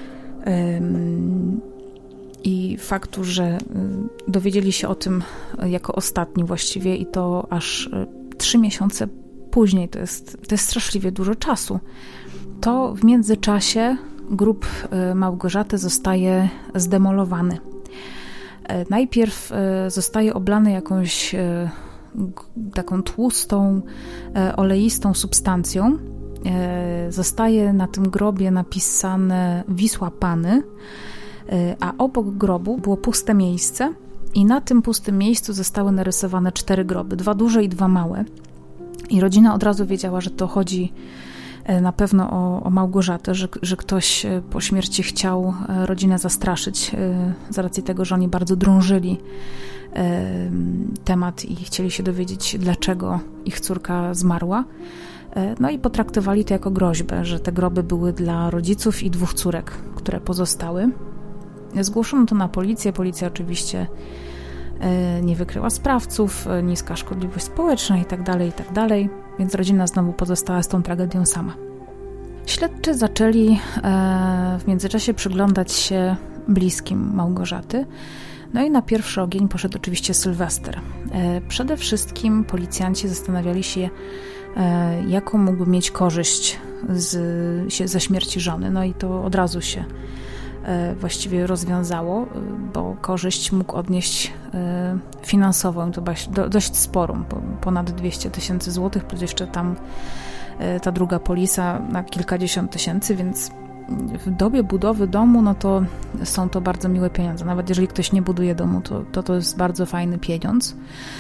i faktu, że dowiedzieli się o tym jako ostatni właściwie, i to aż trzy miesiące później, to jest, to jest straszliwie dużo czasu, to w międzyczasie grób Małgorzaty zostaje zdemolowany. Najpierw zostaje oblany jakąś taką tłustą, oleistą substancją. Zostaje na tym grobie napisane Wisła Pany, a obok grobu było puste miejsce i na tym pustym miejscu zostały narysowane cztery groby, dwa duże i dwa małe. I rodzina od razu wiedziała, że to chodzi na pewno o, o Małgorzatę, że, że ktoś po śmierci chciał rodzinę zastraszyć z racji tego, że oni bardzo drążyli temat i chcieli się dowiedzieć, dlaczego ich córka zmarła. No i potraktowali to jako groźbę, że te groby były dla rodziców i dwóch córek, które pozostały. Zgłoszono to na policję. Policja oczywiście nie wykryła sprawców, niska szkodliwość społeczna i tak dalej, i tak dalej, więc rodzina znowu pozostała z tą tragedią sama. Śledczy zaczęli w międzyczasie przyglądać się bliskim Małgorzaty. No i na pierwszy ogień poszedł oczywiście Sylwester. Przede wszystkim policjanci zastanawiali się, jaką mógłby mieć korzyść z, ze śmierci żony. No i to od razu się właściwie rozwiązało, bo korzyść mógł odnieść finansową, to dość sporą, ponad dwieście tysięcy złotych, plus jeszcze tam ta druga polisa na kilkadziesiąt tysięcy, więc w dobie budowy domu, no to są to bardzo miłe pieniądze. Nawet jeżeli ktoś nie buduje domu, to to, to jest bardzo fajny pieniądz.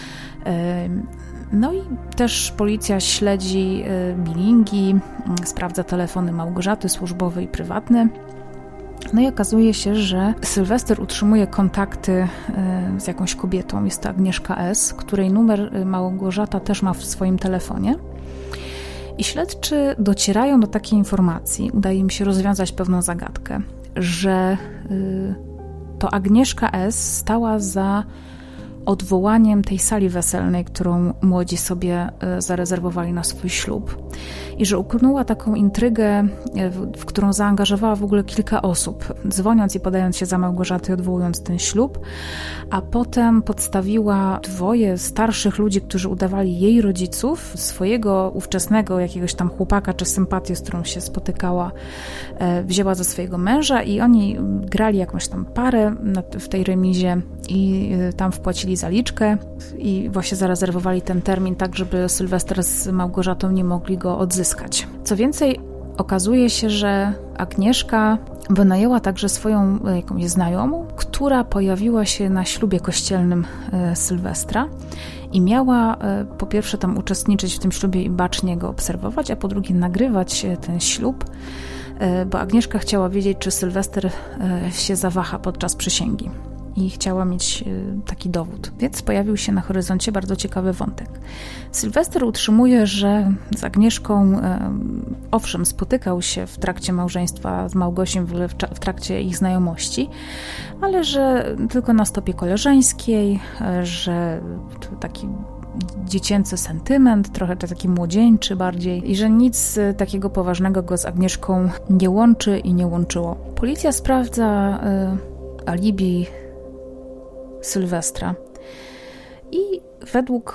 No i też policja śledzi bilingi, sprawdza telefony Małgorzaty, służbowe i prywatne. No i okazuje się, że Sylwester utrzymuje kontakty z jakąś kobietą, jest to Agnieszka S., której numer Małgorzata też ma w swoim telefonie. I śledczy docierają do takiej informacji, udaje im się rozwiązać pewną zagadkę, że to Agnieszka S. stała za odwołaniem tej sali weselnej, którą młodzi sobie zarezerwowali na swój ślub. I że uknęła taką intrygę, w, w którą zaangażowała w ogóle kilka osób, dzwoniąc i podając się za Małgorzaty, odwołując ten ślub, a potem podstawiła dwoje starszych ludzi, którzy udawali jej rodziców, swojego ówczesnego jakiegoś tam chłopaka czy sympatię, z którą się spotykała, wzięła za swojego męża i oni grali jakąś tam parę w tej remizie i tam wpłacili zaliczkę i właśnie zarezerwowali ten termin tak, żeby Sylwester z Małgorzatą nie mogli go odzyskać. Co więcej, okazuje się, że Agnieszka wynajęła także swoją jakąś znajomą, która pojawiła się na ślubie kościelnym Sylwestra i miała po pierwsze tam uczestniczyć w tym ślubie i bacznie go obserwować, a po drugie nagrywać ten ślub, bo Agnieszka chciała wiedzieć, czy Sylwester się zawaha podczas przysięgi. I chciała mieć taki dowód. Więc pojawił się na horyzoncie bardzo ciekawy wątek. Sylwester utrzymuje, że z Agnieszką owszem, spotykał się w trakcie małżeństwa z Małgosią, w ogóle w trakcie ich znajomości, ale że tylko na stopie koleżeńskiej, że to taki dziecięcy sentyment, trochę taki młodzieńczy bardziej i że nic takiego poważnego go z Agnieszką nie łączy i nie łączyło. Policja sprawdza y, alibi Sylwestra i według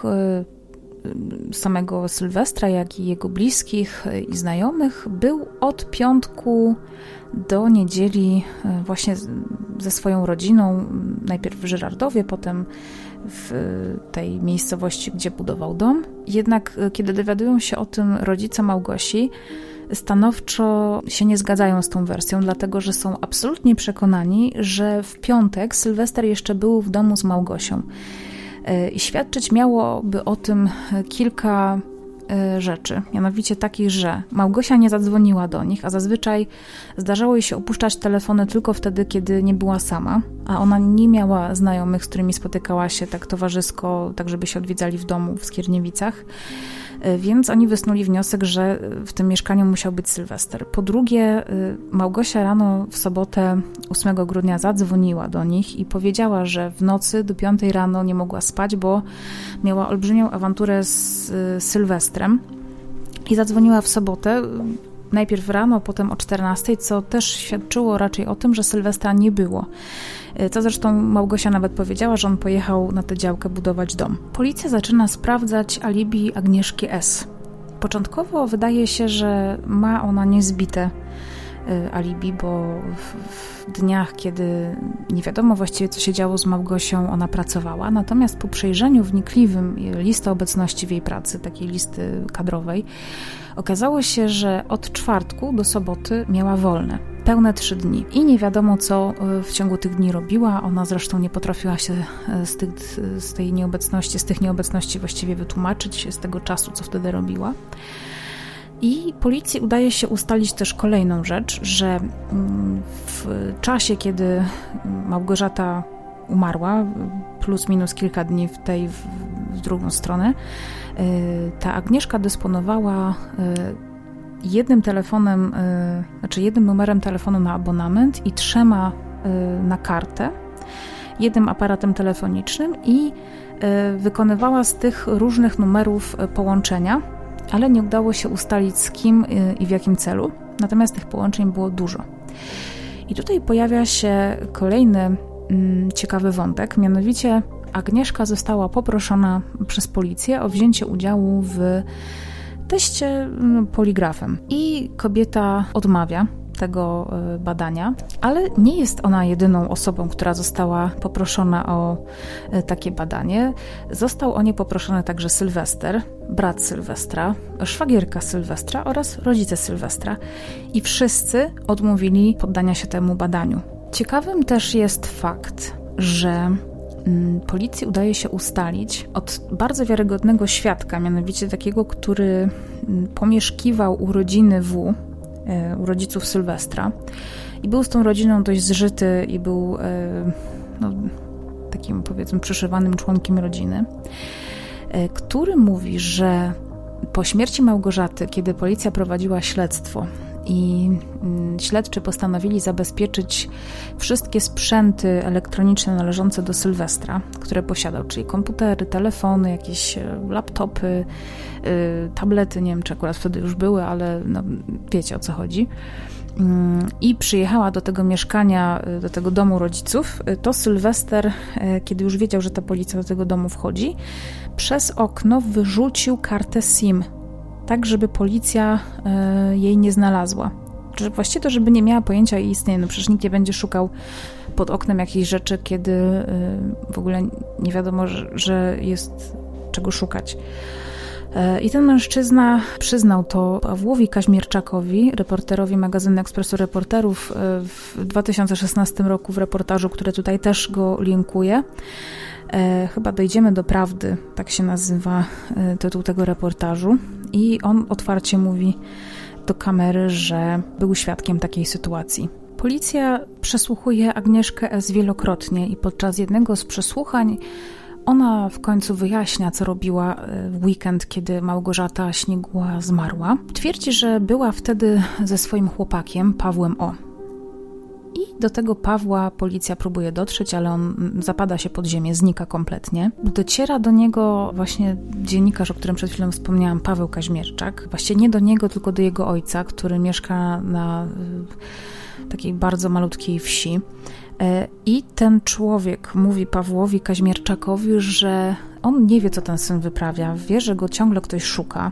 samego Sylwestra, jak i jego bliskich i znajomych był od piątku do niedzieli właśnie ze swoją rodziną, najpierw w Żyrardowie, potem w tej miejscowości, gdzie budował dom. Jednak kiedy dowiadują się o tym rodzice Małgosi, stanowczo się nie zgadzają z tą wersją, dlatego że są absolutnie przekonani, że w piątek Sylwester jeszcze był w domu z Małgosią. I świadczyć miałoby o tym kilka rzeczy, mianowicie takich, że Małgosia nie zadzwoniła do nich, a zazwyczaj zdarzało jej się opuszczać telefony tylko wtedy, kiedy nie była sama, a ona nie miała znajomych, z którymi spotykała się tak towarzysko, tak żeby się odwiedzali w domu w Skierniewicach. Więc oni wysnuli wniosek, że w tym mieszkaniu musiał być Sylwester. Po drugie, Małgosia rano w sobotę ósmego grudnia zadzwoniła do nich i powiedziała, że w nocy do piątej rano nie mogła spać, bo miała olbrzymią awanturę z Sylwestrem i zadzwoniła w sobotę, najpierw rano, potem o czternastej, co też świadczyło raczej o tym, że Sylwestra nie było. Co zresztą Małgosia nawet powiedziała, że on pojechał na tę działkę budować dom. Policja zaczyna sprawdzać alibi Agnieszki S. Początkowo wydaje się, że ma ona niezbite alibi, bo w, w dniach, kiedy nie wiadomo właściwie, co się działo z Małgosią, ona pracowała. Natomiast po przejrzeniu wnikliwym listy obecności w jej pracy, takiej listy kadrowej, okazało się, że od czwartku do soboty miała wolne. Pełne trzy dni. I nie wiadomo, co w ciągu tych dni robiła. Ona zresztą nie potrafiła się z, tych, z tej nieobecności, z tych nieobecności właściwie wytłumaczyć, z tego czasu, co wtedy robiła. I policji udaje się ustalić też kolejną rzecz, że w czasie, kiedy Małgorzata umarła, plus minus kilka dni w tej, w, w drugą stronę. Ta Agnieszka dysponowała jednym telefonem, znaczy jednym numerem telefonu na abonament i trzema na kartę, jednym aparatem telefonicznym i wykonywała z tych różnych numerów połączenia, ale nie udało się ustalić z kim i w jakim celu. Natomiast tych połączeń było dużo. I tutaj pojawia się kolejny mm, ciekawy wątek, mianowicie Agnieszka została poproszona przez policję o wzięcie udziału w teście poligrafem. I kobieta odmawia tego badania, ale nie jest ona jedyną osobą, która została poproszona o takie badanie. Został o nie poproszony także Sylwester, brat Sylwestra, szwagierka Sylwestra oraz rodzice Sylwestra i wszyscy odmówili poddania się temu badaniu. Ciekawym też jest fakt, że policji udaje się ustalić od bardzo wiarygodnego świadka, mianowicie takiego, który pomieszkiwał u rodziny W, u rodziców Sylwestra i był z tą rodziną dość zżyty i był no, takim, powiedzmy, przyszywanym członkiem rodziny, który mówi, że po śmierci Małgorzaty, kiedy policja prowadziła śledztwo i śledczy postanowili zabezpieczyć wszystkie sprzęty elektroniczne należące do Sylwestra, które posiadał, czyli komputery, telefony, jakieś laptopy, tablety, nie wiem czy akurat wtedy już były, ale no, wiecie o co chodzi. I przyjechała do tego mieszkania, do tego domu rodziców, to Sylwester, kiedy już wiedział, że ta policja do tego domu wchodzi, przez okno wyrzucił kartę SIM, tak żeby policja jej nie znalazła. Czy właściwie to, żeby nie miała pojęcia o jej istnieniu. No przecież nikt nie będzie szukał pod oknem jakichś rzeczy, kiedy w ogóle nie wiadomo, że, że jest czego szukać. I ten mężczyzna przyznał to Pawłowi Kaźmierczakowi, reporterowi magazynu Ekspresu Reporterów w dwa tysiące szesnastym roku w reportażu, który tutaj też go linkuje. E, chyba dojdziemy do prawdy, tak się nazywa e, tytuł tego reportażu. I on otwarcie mówi do kamery, że był świadkiem takiej sytuacji. Policja przesłuchuje Agnieszkę S. wielokrotnie i podczas jednego z przesłuchań ona w końcu wyjaśnia, co robiła w weekend, kiedy Małgorzata Śnigła zmarła. Twierdzi, że była wtedy ze swoim chłopakiem, Pawłem O. I do tego Pawła policja próbuje dotrzeć, ale on zapada się pod ziemię, znika kompletnie. Dociera do niego właśnie dziennikarz, o którym przed chwilą wspomniałam, Paweł Kaźmierczak. Właściwie nie do niego, tylko do jego ojca, który mieszka na takiej bardzo malutkiej wsi. I ten człowiek mówi Pawłowi Kaźmierczakowi, że on nie wie, co ten syn wyprawia, wie, że go ciągle ktoś szuka,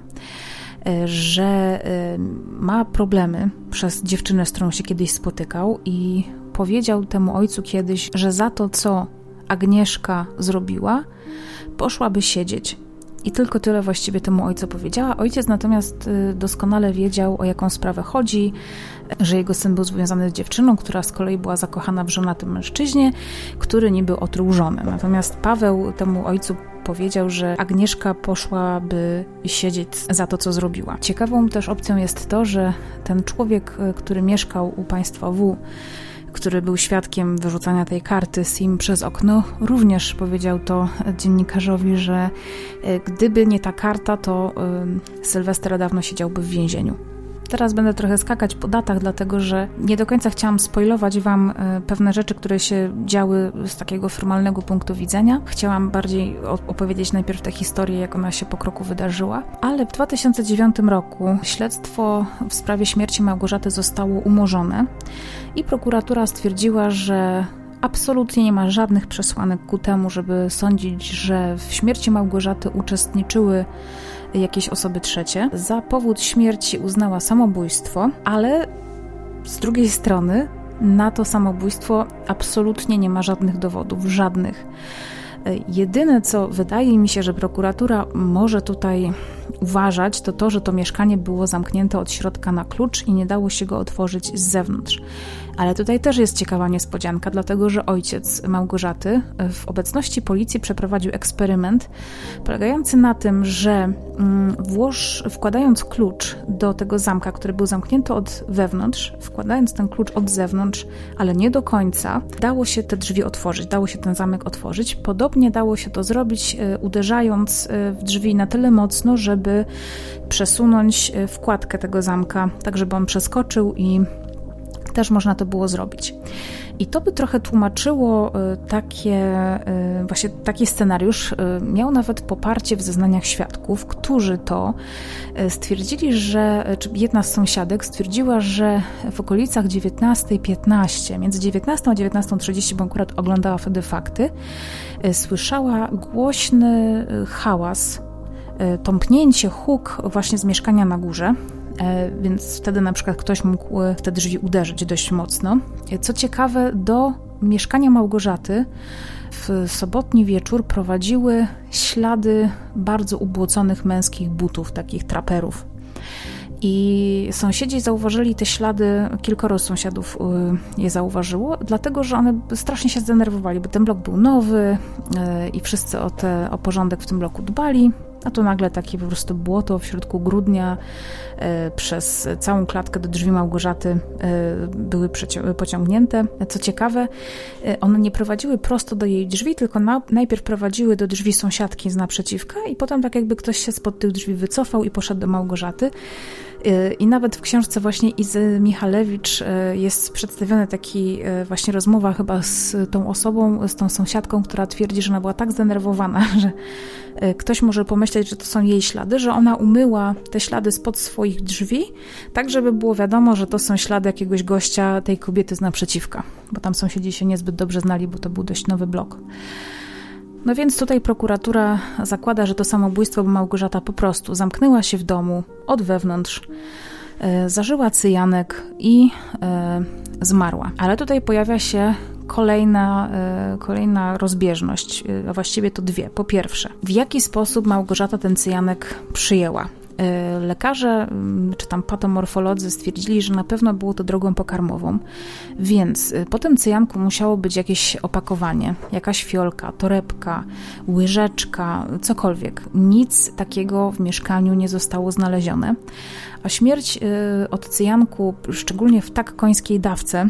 że ma problemy przez dziewczynę, z którą się kiedyś spotykał i powiedział temu ojcu kiedyś, że za to, co Agnieszka zrobiła, poszłaby siedzieć. I tylko tyle właściwie temu ojcu powiedziała. Ojciec natomiast doskonale wiedział, o jaką sprawę chodzi, że jego syn był związany z dziewczyną, która z kolei była zakochana w żonatym mężczyźnie, który niby otruł żonę. Natomiast Paweł temu ojcu powiedział, że Agnieszka poszłaby siedzieć za to, co zrobiła. Ciekawą też opcją jest to, że ten człowiek, który mieszkał u państwa W, który był świadkiem wyrzucania tej karty SIM przez okno, również powiedział to dziennikarzowi, że gdyby nie ta karta, to Sylwester dawno siedziałby w więzieniu. Teraz będę trochę skakać po datach, dlatego że nie do końca chciałam spoilować Wam pewne rzeczy, które się działy z takiego formalnego punktu widzenia. Chciałam bardziej opowiedzieć najpierw tę historię, jak ona się po kroku wydarzyła. Ale w dwa tysiące dziewiątym roku śledztwo w sprawie śmierci Małgorzaty zostało umorzone i prokuratura stwierdziła, że absolutnie nie ma żadnych przesłanek ku temu, żeby sądzić, że w śmierci Małgorzaty uczestniczyły jakieś osoby trzecie. Za powód śmierci uznała samobójstwo, ale z drugiej strony na to samobójstwo absolutnie nie ma żadnych dowodów, żadnych. Jedyne, co wydaje mi się, że prokuratura może tutaj uważać, to to, że to mieszkanie było zamknięte od środka na klucz i nie dało się go otworzyć z zewnątrz. Ale tutaj też jest ciekawa niespodzianka, dlatego że ojciec Małgorzaty w obecności policji przeprowadził eksperyment polegający na tym, że włoż, wkładając klucz do tego zamka, który był zamknięty od wewnątrz, wkładając ten klucz od zewnątrz, ale nie do końca, dało się te drzwi otworzyć, dało się ten zamek otworzyć. Podobnie dało się to zrobić, uderzając w drzwi na tyle mocno, żeby przesunąć wkładkę tego zamka, tak żeby on przeskoczył i też można to było zrobić. I to by trochę tłumaczyło takie, właśnie taki scenariusz, miał nawet poparcie w zeznaniach świadków, którzy to stwierdzili, że, czy jedna z sąsiadek stwierdziła, że w okolicach dziewiętnastej piętnaście, między dziewiętnastą a dziewiętnastą trzydzieści, bo akurat oglądała wtedy Fakty, słyszała głośny hałas, tąpnięcie, huk właśnie z mieszkania na górze. Więc wtedy na przykład ktoś mógł w te drzwi uderzyć dość mocno. Co ciekawe, do mieszkania Małgorzaty w sobotni wieczór prowadziły ślady bardzo ubłoconych męskich butów, takich traperów. I sąsiedzi zauważyli te ślady, kilkoro sąsiadów je zauważyło, dlatego że one strasznie się zdenerwowali, bo ten blok był nowy i wszyscy o, te, o porządek w tym bloku dbali. A to nagle takie po prostu błoto w środku grudnia e, przez całą klatkę do drzwi Małgorzaty e, były przeci- pociągnięte. Co ciekawe, e, one nie prowadziły prosto do jej drzwi, tylko na, najpierw prowadziły do drzwi sąsiadki z naprzeciwka i potem tak jakby ktoś się spod tych drzwi wycofał i poszedł do Małgorzaty. I nawet w książce właśnie Izy Michalewicz jest przedstawiony taki właśnie rozmowa chyba z tą osobą, z tą sąsiadką, która twierdzi, że ona była tak zdenerwowana, że ktoś może pomyśleć, że to są jej ślady, że ona umyła te ślady spod swoich drzwi, tak żeby było wiadomo, że to są ślady jakiegoś gościa, tej kobiety z naprzeciwka, bo tam sąsiedzi się niezbyt dobrze znali, bo to był dość nowy blok. No więc tutaj prokuratura zakłada, że to samobójstwo, bo Małgorzata po prostu zamknęła się w domu od wewnątrz, e, zażyła cyjanek i e, zmarła. Ale tutaj pojawia się kolejna, e, kolejna rozbieżność, e, a właściwie to dwie. Po pierwsze, w jaki sposób Małgorzata ten cyjanek przyjęła? Lekarze czy tam patomorfolodzy stwierdzili, że na pewno było to drogą pokarmową, więc po tym cyjanku musiało być jakieś opakowanie, jakaś fiolka, torebka, łyżeczka, cokolwiek. Nic takiego w mieszkaniu nie zostało znalezione, a śmierć od cyjanku, szczególnie w tak końskiej dawce,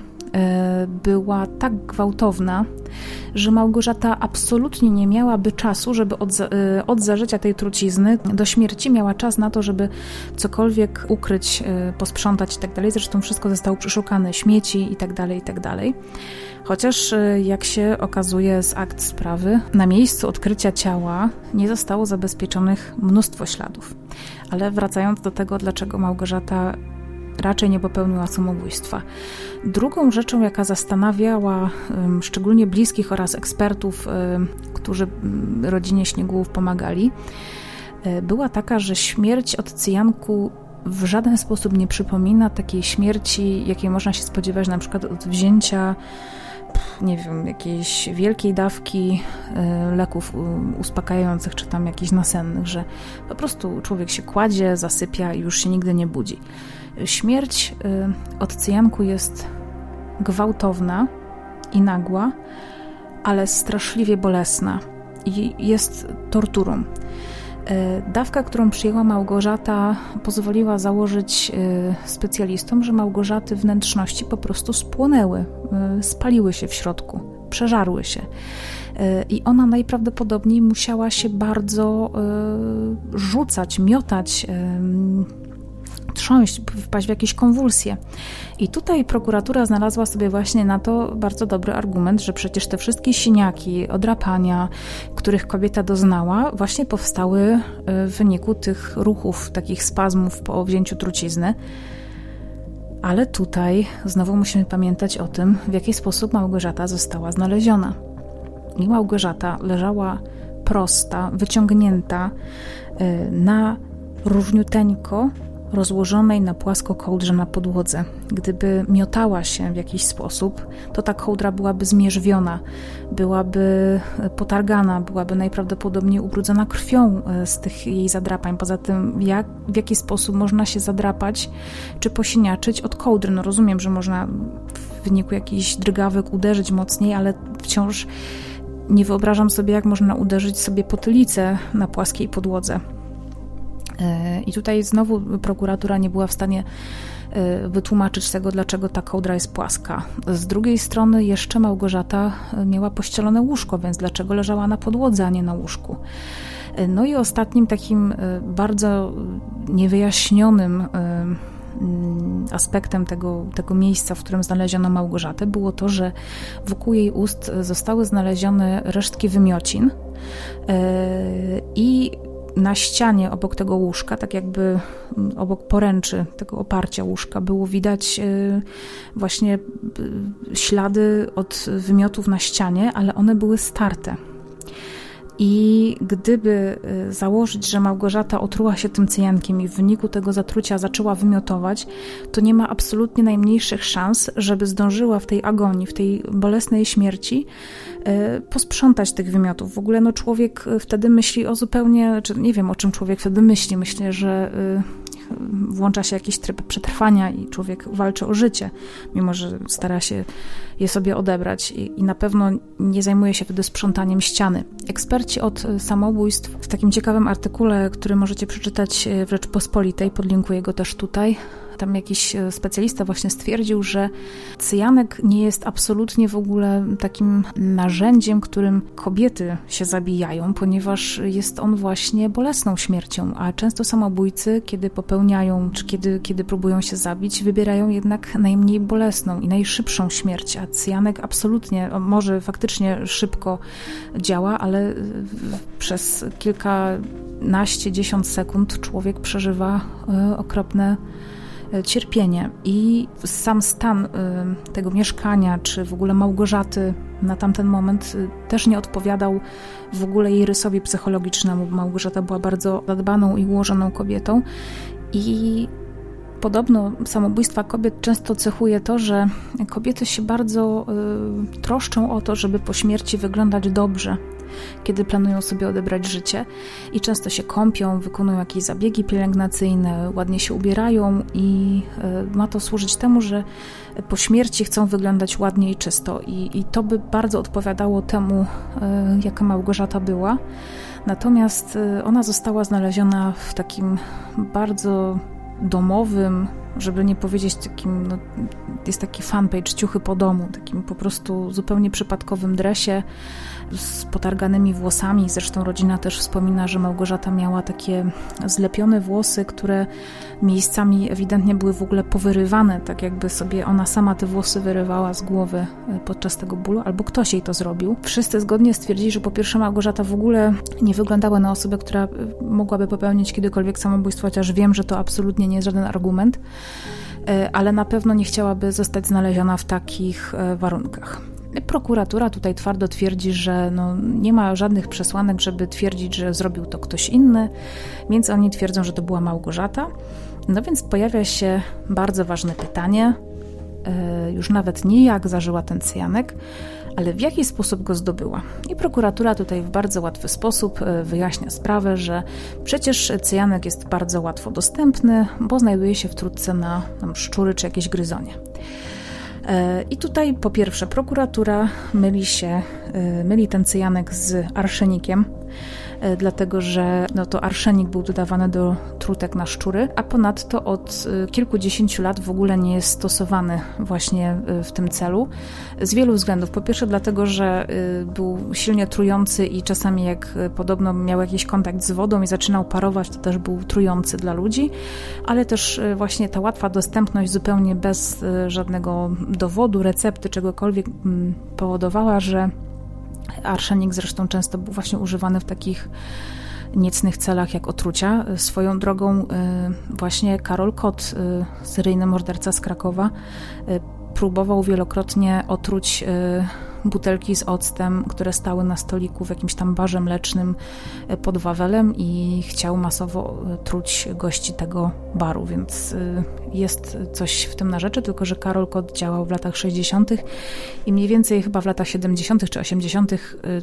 była tak gwałtowna, że Małgorzata absolutnie nie miałaby czasu, żeby od, od zażycia tej trucizny do śmierci miała czas na to, żeby cokolwiek ukryć, posprzątać i tak dalej. Zresztą wszystko zostało przeszukane, śmieci i tak dalej, i tak dalej. Chociaż jak się okazuje z akt sprawy, na miejscu odkrycia ciała nie zostało zabezpieczonych mnóstwo śladów. Ale wracając do tego, dlaczego Małgorzata raczej nie popełniła samobójstwa. Drugą rzeczą, jaka zastanawiała um, szczególnie bliskich oraz ekspertów, um, którzy um, rodzinie Śniegułów pomagali, um, była taka, że śmierć od cyjanku w żaden sposób nie przypomina takiej śmierci, jakiej można się spodziewać na przykład od wzięcia nie wiem, jakiejś wielkiej dawki y, leków y, uspokajających, czy tam jakichś nasennych, że po prostu człowiek się kładzie, zasypia i już się nigdy nie budzi. Śmierć y, od cyjanku jest gwałtowna i nagła, ale straszliwie bolesna i jest torturą. Dawka, którą przyjęła Małgorzata, pozwoliła założyć specjalistom, że Małgorzaty wnętrzności po prostu spłonęły, spaliły się w środku, przeżarły się. I ona najprawdopodobniej musiała się bardzo rzucać, miotać, trząść, wpaść w jakieś konwulsje. I tutaj prokuratura znalazła sobie właśnie na to bardzo dobry argument, że przecież te wszystkie siniaki, odrapania, których kobieta doznała, właśnie powstały w wyniku tych ruchów, takich spazmów po wzięciu trucizny. Ale tutaj znowu musimy pamiętać o tym, w jaki sposób Małgorzata została znaleziona. I Małgorzata leżała prosta, wyciągnięta na równiuteńko rozłożonej na płasko kołdrze na podłodze. Gdyby miotała się w jakiś sposób, to ta kołdra byłaby zmierzwiona, byłaby potargana, byłaby najprawdopodobniej ubrudzona krwią z tych jej zadrapań. Poza tym, jak, w jaki sposób można się zadrapać czy posiniaczyć od kołdry? No rozumiem, że można wyniku jakichś drgawek uderzyć mocniej, ale wciąż nie wyobrażam sobie, jak można uderzyć sobie potylicę na płaskiej podłodze. I tutaj znowu prokuratura nie była w stanie wytłumaczyć tego, dlaczego ta kołdra jest płaska. Z drugiej strony jeszcze Małgorzata miała pościelone łóżko, więc dlaczego leżała na podłodze, a nie na łóżku? No i ostatnim takim bardzo niewyjaśnionym aspektem tego, tego miejsca, w którym znaleziono Małgorzatę, było to, że wokół jej ust zostały znalezione resztki wymiocin i na ścianie obok tego łóżka, tak jakby obok poręczy tego oparcia łóżka, było widać właśnie ślady od wymiotów na ścianie, ale one były starte. I gdyby założyć, że Małgorzata otruła się tym cyjankiem i w wyniku tego zatrucia zaczęła wymiotować, to nie ma absolutnie najmniejszych szans, żeby zdążyła w tej agonii, w tej bolesnej śmierci posprzątać tych wymiotów. W ogóle no, człowiek wtedy myśli o zupełnie, czy nie wiem, o czym człowiek wtedy myśli. Myślę, że włącza się jakiś tryb przetrwania i człowiek walczy o życie, mimo że stara się je sobie odebrać i, i na pewno nie zajmuje się wtedy sprzątaniem ściany. Eksperci od samobójstw w takim ciekawym artykule, który możecie przeczytać w Rzeczpospolitej, podlinkuję go też tutaj, tam jakiś specjalista właśnie stwierdził, że cyjanek nie jest absolutnie w ogóle takim narzędziem, którym kobiety się zabijają, ponieważ jest on właśnie bolesną śmiercią, a często samobójcy, kiedy popełniają, czy kiedy, kiedy próbują się zabić, wybierają jednak najmniej bolesną i najszybszą śmierć, a cyjanek absolutnie, może faktycznie szybko działa, ale przez kilkanaście, dziesiąt sekund człowiek przeżywa okropne cierpienie i sam stan tego mieszkania, czy w ogóle Małgorzaty na tamten moment też nie odpowiadał w ogóle jej rysowi psychologicznemu. Małgorzata była bardzo zadbaną i ułożoną kobietą i podobno samobójstwa kobiet często cechuje to, że kobiety się bardzo y, troszczą o to, żeby po śmierci wyglądać dobrze, kiedy planują sobie odebrać życie i często się kąpią, wykonują jakieś zabiegi pielęgnacyjne, ładnie się ubierają i y, ma to służyć temu, że po śmierci chcą wyglądać ładnie i czysto i, i to by bardzo odpowiadało temu, y, jaka Małgorzata była. Natomiast y, ona została znaleziona w takim bardzo domowym, żeby nie powiedzieć takim, no, jest taki fanpage Ciuchy po domu, takim po prostu zupełnie przypadkowym dresie z potarganymi włosami. Zresztą rodzina też wspomina, że Małgorzata miała takie zlepione włosy, które miejscami ewidentnie były w ogóle powyrywane, tak jakby sobie ona sama te włosy wyrywała z głowy podczas tego bólu, albo ktoś jej to zrobił. Wszyscy zgodnie stwierdzili, że po pierwsze Małgorzata w ogóle nie wyglądała na osobę, która mogłaby popełnić kiedykolwiek samobójstwo, chociaż wiem, że to absolutnie nie jest żaden argument, ale na pewno nie chciałaby zostać znaleziona w takich warunkach. Prokuratura tutaj twardo twierdzi, że no nie ma żadnych przesłanek, żeby twierdzić, że zrobił to ktoś inny, więc oni twierdzą, że to była Małgorzata. No więc pojawia się bardzo ważne pytanie, już nawet nie jak zażyła ten cyjanek, ale w jaki sposób go zdobyła. I prokuratura tutaj w bardzo łatwy sposób wyjaśnia sprawę, że przecież cyjanek jest bardzo łatwo dostępny, bo znajduje się w trutce na tam, szczury czy jakieś gryzonie. I tutaj po pierwsze prokuratura myli się, myli ten cyjanek z arszenikiem, dlatego że no to arszenik był dodawany do trutek na szczury, a ponadto od kilkudziesięciu lat w ogóle nie jest stosowany właśnie w tym celu z wielu względów. Po pierwsze dlatego, że był silnie trujący i czasami jak podobno miał jakiś kontakt z wodą i zaczynał parować, to też był trujący dla ludzi, ale też właśnie ta łatwa dostępność zupełnie bez żadnego dowodu, recepty, czegokolwiek powodowała, że arszenik zresztą często był właśnie używany w takich niecnych celach jak otrucia. Swoją drogą właśnie Karol Kot, seryjny morderca z Krakowa, próbował wielokrotnie otruć butelki z octem, które stały na stoliku w jakimś tam barze mlecznym pod Wawelem i chciał masowo truć gości tego baru, więc jest coś w tym na rzeczy, tylko że Karol Kot działał w latach sześćdziesiątych i mniej więcej chyba w latach siedemdziesiątych czy osiemdziesiątych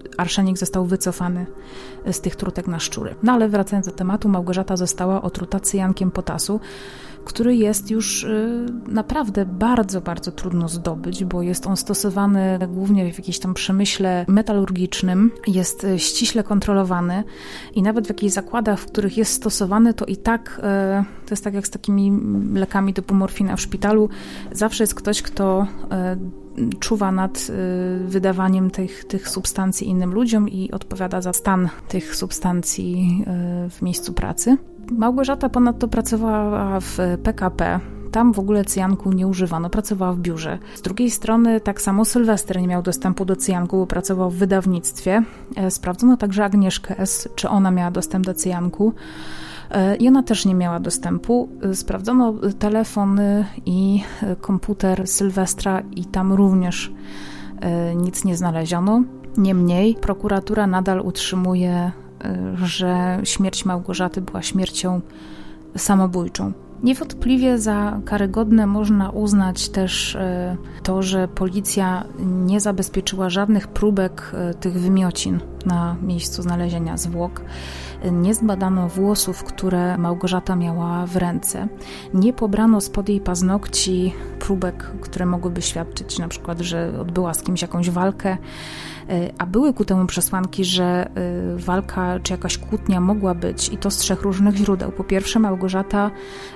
arszenik został wycofany z tych trutek na szczury. No ale wracając do tematu, Małgorzata została otruta cyjankiem potasu, który jest już naprawdę bardzo, bardzo trudno zdobyć, bo jest on stosowany głównie w jakimś tam przemyśle metalurgicznym, jest ściśle kontrolowany i nawet w jakichś zakładach, w których jest stosowany, to i tak, to jest tak jak z takimi lekami typu morfina w szpitalu, zawsze jest ktoś, kto czuwa nad wydawaniem tych, tych substancji innym ludziom i odpowiada za stan tych substancji w miejscu pracy. Małgorzata ponadto pracowała w P K P. Tam w ogóle cyjanku nie używano, pracowała w biurze. Z drugiej strony tak samo Sylwester nie miał dostępu do cyjanku, bo pracował w wydawnictwie. Sprawdzono także Agnieszkę S., czy ona miała dostęp do cyjanku. I ona też nie miała dostępu. Sprawdzono telefony i komputer Sylwestra i tam również nic nie znaleziono. Niemniej prokuratura nadal utrzymuje, że śmierć Małgorzaty była śmiercią samobójczą. Niewątpliwie za karygodne można uznać też to, że policja nie zabezpieczyła żadnych próbek tych wymiocin na miejscu znalezienia zwłok. Nie zbadano włosów, które Małgorzata miała w ręce. Nie pobrano spod jej paznokci próbek, które mogłyby świadczyć na przykład, że odbyła z kimś jakąś walkę, a były ku temu przesłanki, że walka czy jakaś kłótnia mogła być i to z trzech różnych źródeł. Po pierwsze, Małgorzata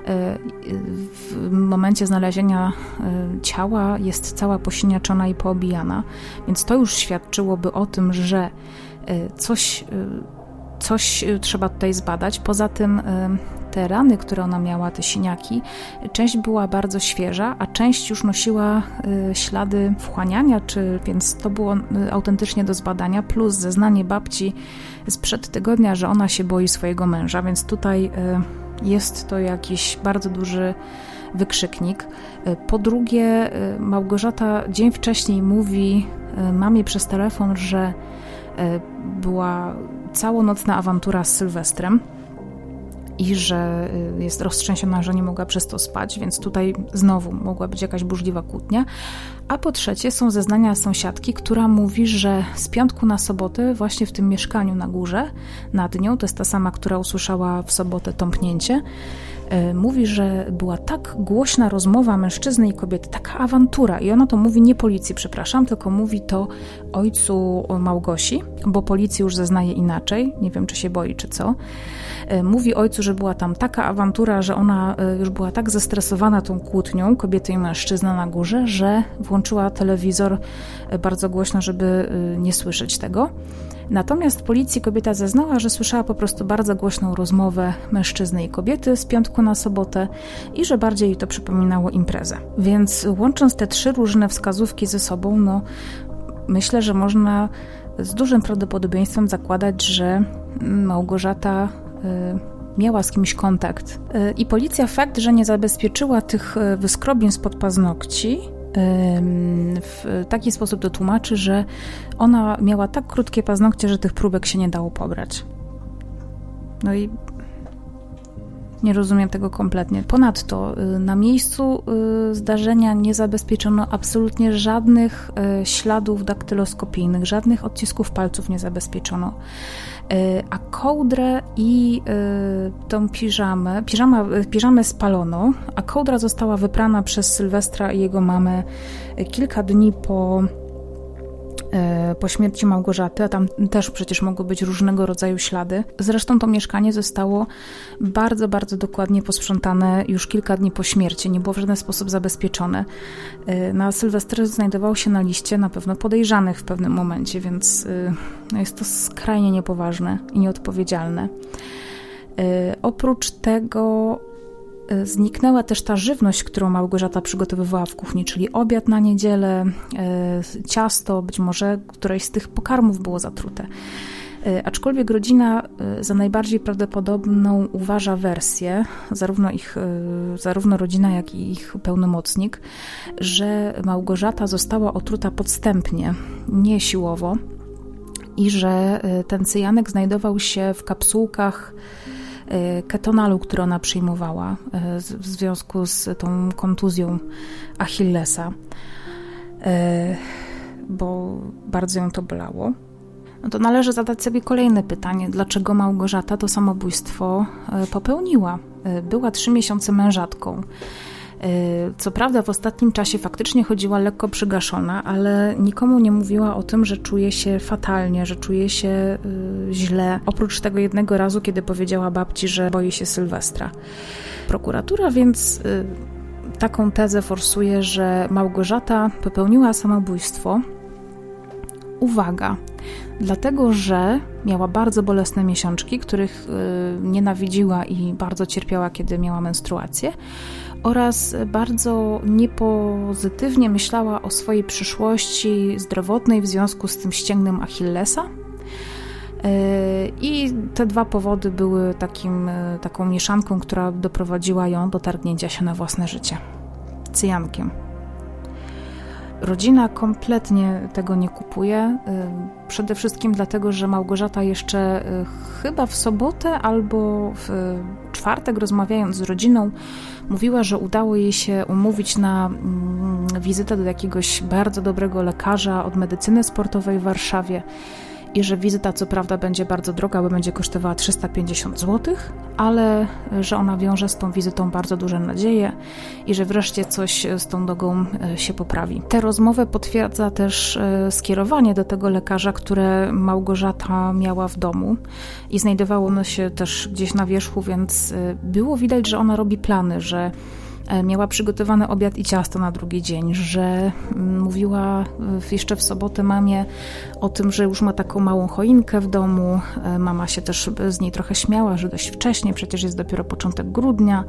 w momencie znalezienia ciała jest cała posiniaczona i poobijana, więc to już świadczyłoby o tym, że coś, coś trzeba tutaj zbadać. Poza tym te rany, które ona miała, te siniaki, część była bardzo świeża, a część już nosiła ślady wchłaniania, czy, więc to było autentycznie do zbadania, plus zeznanie babci sprzed tygodnia, że ona się boi swojego męża, więc tutaj jest to jakiś bardzo duży wykrzyknik. Po drugie, Małgorzata dzień wcześniej mówi mamie przez telefon, że była całonocna awantura z Sylwestrem i że jest roztrzęsiona, że nie mogła przez to spać, więc tutaj znowu mogła być jakaś burzliwa kłótnia. A po trzecie są zeznania sąsiadki, która mówi, że z piątku na sobotę właśnie w tym mieszkaniu na górze, nad nią, to jest ta sama, która usłyszała w sobotę tąpnięcie, mówi, że była tak głośna rozmowa mężczyzny i kobiety, taka awantura i ona to mówi nie policji, przepraszam, tylko mówi to ojcu Małgosi, bo policji już zeznaje inaczej, nie wiem czy się boi czy co. Mówi ojcu, że była tam taka awantura, że ona już była tak zestresowana tą kłótnią, kobiety i mężczyzna na górze, że włączyła telewizor bardzo głośno, żeby nie słyszeć tego. Natomiast w policji kobieta zeznała, że słyszała po prostu bardzo głośną rozmowę mężczyzny i kobiety z piątku na sobotę i że bardziej jej to przypominało imprezę. Więc łącząc te trzy różne wskazówki ze sobą, no myślę, że można z dużym prawdopodobieństwem zakładać, że Małgorzata y, miała z kimś kontakt. Y, I policja fakt, że nie zabezpieczyła tych wyskrobień spod paznokci, w taki sposób to tłumaczy, że ona miała tak krótkie paznokcie, że tych próbek się nie dało pobrać. No i nie rozumiem tego kompletnie. Ponadto na miejscu zdarzenia nie zabezpieczono absolutnie żadnych śladów daktyloskopijnych, żadnych odcisków palców nie zabezpieczono. A kołdrę i tą piżamę, piżama, piżamę spalono, a kołdra została wyprana przez Sylwestra i jego mamę kilka dni po, po śmierci Małgorzaty, a tam też przecież mogły być różnego rodzaju ślady. Zresztą to mieszkanie zostało bardzo, bardzo dokładnie posprzątane już kilka dni po śmierci, nie było w żaden sposób zabezpieczone. Na Sylwestrze znajdował się na liście na pewno podejrzanych w pewnym momencie, więc no jest to skrajnie niepoważne i nieodpowiedzialne. Oprócz tego zniknęła też ta żywność, którą Małgorzata przygotowywała w kuchni, czyli obiad na niedzielę, ciasto, być może któreś z tych pokarmów było zatrute. Aczkolwiek rodzina za najbardziej prawdopodobną uważa wersję, zarówno, ich, zarówno rodzina, jak i ich pełnomocnik, że Małgorzata została otruta podstępnie, nie siłowo i że ten cyjanek znajdował się w kapsułkach ketonalu, który ona przyjmowała w związku z tą kontuzją Achillesa, bo bardzo ją to bolało. no to należy zadać sobie kolejne pytanie, dlaczego Małgorzata to samobójstwo popełniła. Była trzy miesiące mężatką. Co prawda w ostatnim czasie faktycznie chodziła lekko przygaszona, ale nikomu nie mówiła o tym, że czuje się fatalnie, że czuje się źle. Oprócz tego jednego razu, kiedy powiedziała babci, że boi się Sylwestra. Prokuratura więc taką tezę forsuje, że Małgorzata popełniła samobójstwo. Uwaga, dlatego, że miała bardzo bolesne miesiączki, których nienawidziła i bardzo cierpiała, kiedy miała menstruację, oraz bardzo niepozytywnie myślała o swojej przyszłości zdrowotnej w związku z tym ścięgnem Achillesa. I te dwa powody były takim, taką mieszanką, która doprowadziła ją do targnięcia się na własne życie cyjankiem. Rodzina kompletnie tego nie kupuje, przede wszystkim dlatego, że Małgorzata jeszcze chyba w sobotę albo w czwartek, rozmawiając z rodziną, mówiła, że udało jej się umówić na wizytę do jakiegoś bardzo dobrego lekarza od medycyny sportowej w Warszawie i że wizyta co prawda będzie bardzo droga, bo będzie kosztowała trzysta pięćdziesiąt złotych, ale że ona wiąże z tą wizytą bardzo duże nadzieje i że wreszcie coś z tą nogą się poprawi. Tę rozmowę potwierdza też skierowanie do tego lekarza, które Małgorzata miała w domu i znajdowało ono się też gdzieś na wierzchu, więc było widać, że ona robi plany, że miała przygotowany obiad i ciasto na drugi dzień, że mówiła jeszcze w sobotę mamie o tym, że już ma taką małą choinkę w domu. Mama się też z niej trochę śmiała, że dość wcześnie, przecież jest dopiero początek grudnia.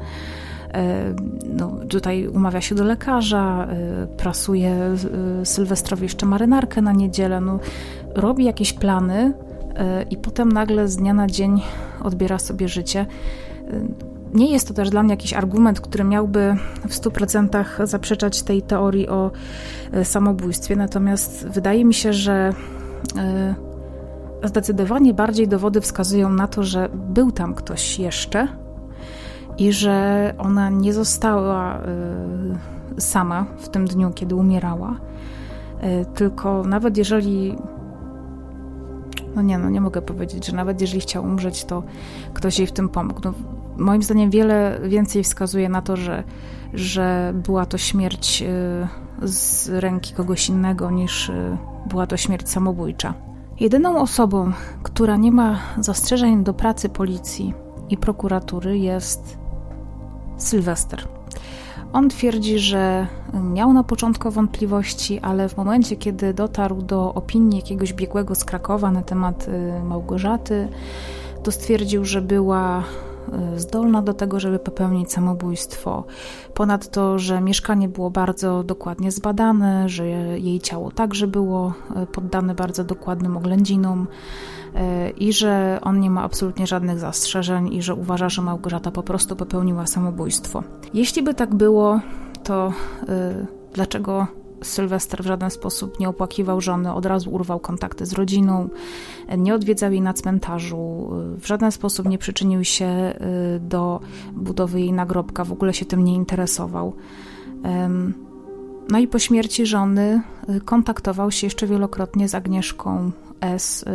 No, tutaj umawia się do lekarza, prasuje Sylwestrowi jeszcze marynarkę na niedzielę. No, robi jakieś plany i potem nagle z dnia na dzień odbiera sobie życie. Nie jest to też dla mnie jakiś argument, który miałby w stu procentach zaprzeczać tej teorii o samobójstwie, natomiast wydaje mi się, że zdecydowanie bardziej dowody wskazują na to, że był tam ktoś jeszcze i że ona nie została sama w tym dniu, kiedy umierała, tylko nawet jeżeli... No nie, no nie mogę powiedzieć, że nawet jeżeli chciał umrzeć, to ktoś jej w tym pomógł. No, moim zdaniem wiele więcej wskazuje na to, że, że była to śmierć z ręki kogoś innego niż była to śmierć samobójcza. Jedyną osobą, która nie ma zastrzeżeń do pracy policji i prokuratury, jest Sylwester. On twierdzi, że miał na początku wątpliwości, ale w momencie, kiedy dotarł do opinii jakiegoś biegłego z Krakowa na temat Małgorzaty, to stwierdził, że była zdolna do tego, żeby popełnić samobójstwo. Ponadto, że mieszkanie było bardzo dokładnie zbadane, że jej ciało także było poddane bardzo dokładnym oględzinom i że on nie ma absolutnie żadnych zastrzeżeń i że uważa, że Małgorzata po prostu popełniła samobójstwo. Jeśli by tak było, to yy, dlaczego Sylwester w żaden sposób nie opłakiwał żony, od razu urwał kontakty z rodziną, nie odwiedzał jej na cmentarzu, w żaden sposób nie przyczynił się do budowy jej nagrobka, w ogóle się tym nie interesował. No i po śmierci żony kontaktował się jeszcze wielokrotnie z Agnieszką S.,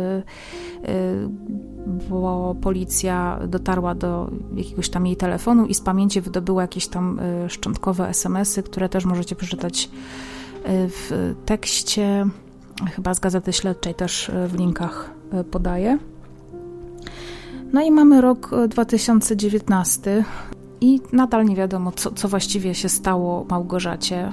bo policja dotarła do jakiegoś tam jej telefonu i z pamięci wydobyła jakieś tam szczątkowe es em esy, które też możecie przeczytać w tekście, chyba z Gazety Śledczej też w linkach podaję. No i mamy rok dwa tysiące dziewiętnasty i nadal nie wiadomo, co, co właściwie się stało Małgorzacie.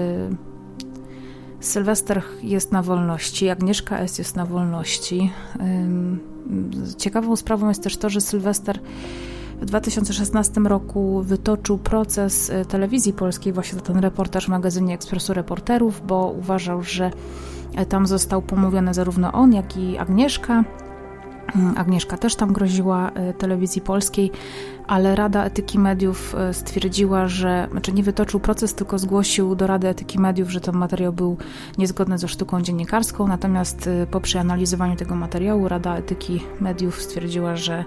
Sylwester jest na wolności, Agnieszka S. jest na wolności. Ciekawą sprawą jest też to, że Sylwester w dwa tysiące szesnastym roku wytoczył proces Telewizji Polskiej właśnie za ten reportaż w magazynie Ekspresu Reporterów, bo uważał, że tam został pomówiony zarówno on, jak i Agnieszka. Agnieszka też tam groziła Telewizji Polskiej, ale Rada Etyki Mediów stwierdziła, że, znaczy nie wytoczył proces, tylko zgłosił do Rady Etyki Mediów, że ten materiał był niezgodny ze sztuką dziennikarską, natomiast po przeanalizowaniu tego materiału Rada Etyki Mediów stwierdziła, że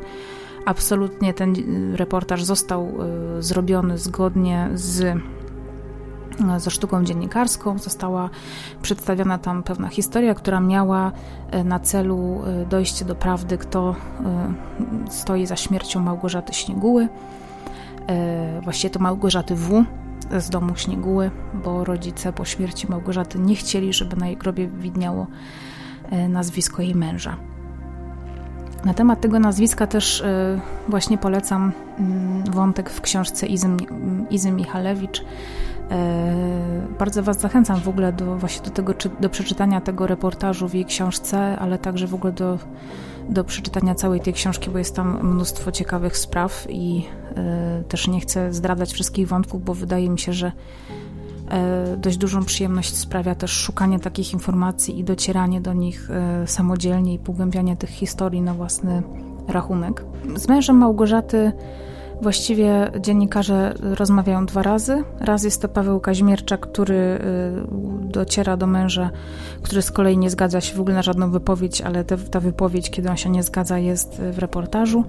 absolutnie ten reportaż został zrobiony zgodnie z ze sztuką dziennikarską. Została przedstawiona tam pewna historia, która miała na celu dojście do prawdy, kto stoi za śmiercią Małgorzaty Śnieguły. Właściwie to Małgorzaty W. z domu Śnieguły, bo rodzice po śmierci Małgorzaty nie chcieli, żeby na jej grobie widniało nazwisko jej męża. Na temat tego nazwiska też właśnie polecam wątek w książce Izy, Izy Michalewicz. Bardzo Was zachęcam w ogóle do, właśnie do, tego, do przeczytania tego reportażu w jej książce, ale także w ogóle do, do przeczytania całej tej książki, bo jest tam mnóstwo ciekawych spraw i y, też nie chcę zdradzać wszystkich wątków, bo wydaje mi się, że y, dość dużą przyjemność sprawia też szukanie takich informacji i docieranie do nich y, samodzielnie i pogłębianie tych historii na własny rachunek. Z mężem Małgorzaty właściwie dziennikarze rozmawiają dwa razy. Raz jest to Paweł Kaźmierczak, który dociera do męża, który z kolei nie zgadza się w ogóle na żadną wypowiedź, ale te, ta wypowiedź, kiedy on się nie zgadza, jest w reportażu.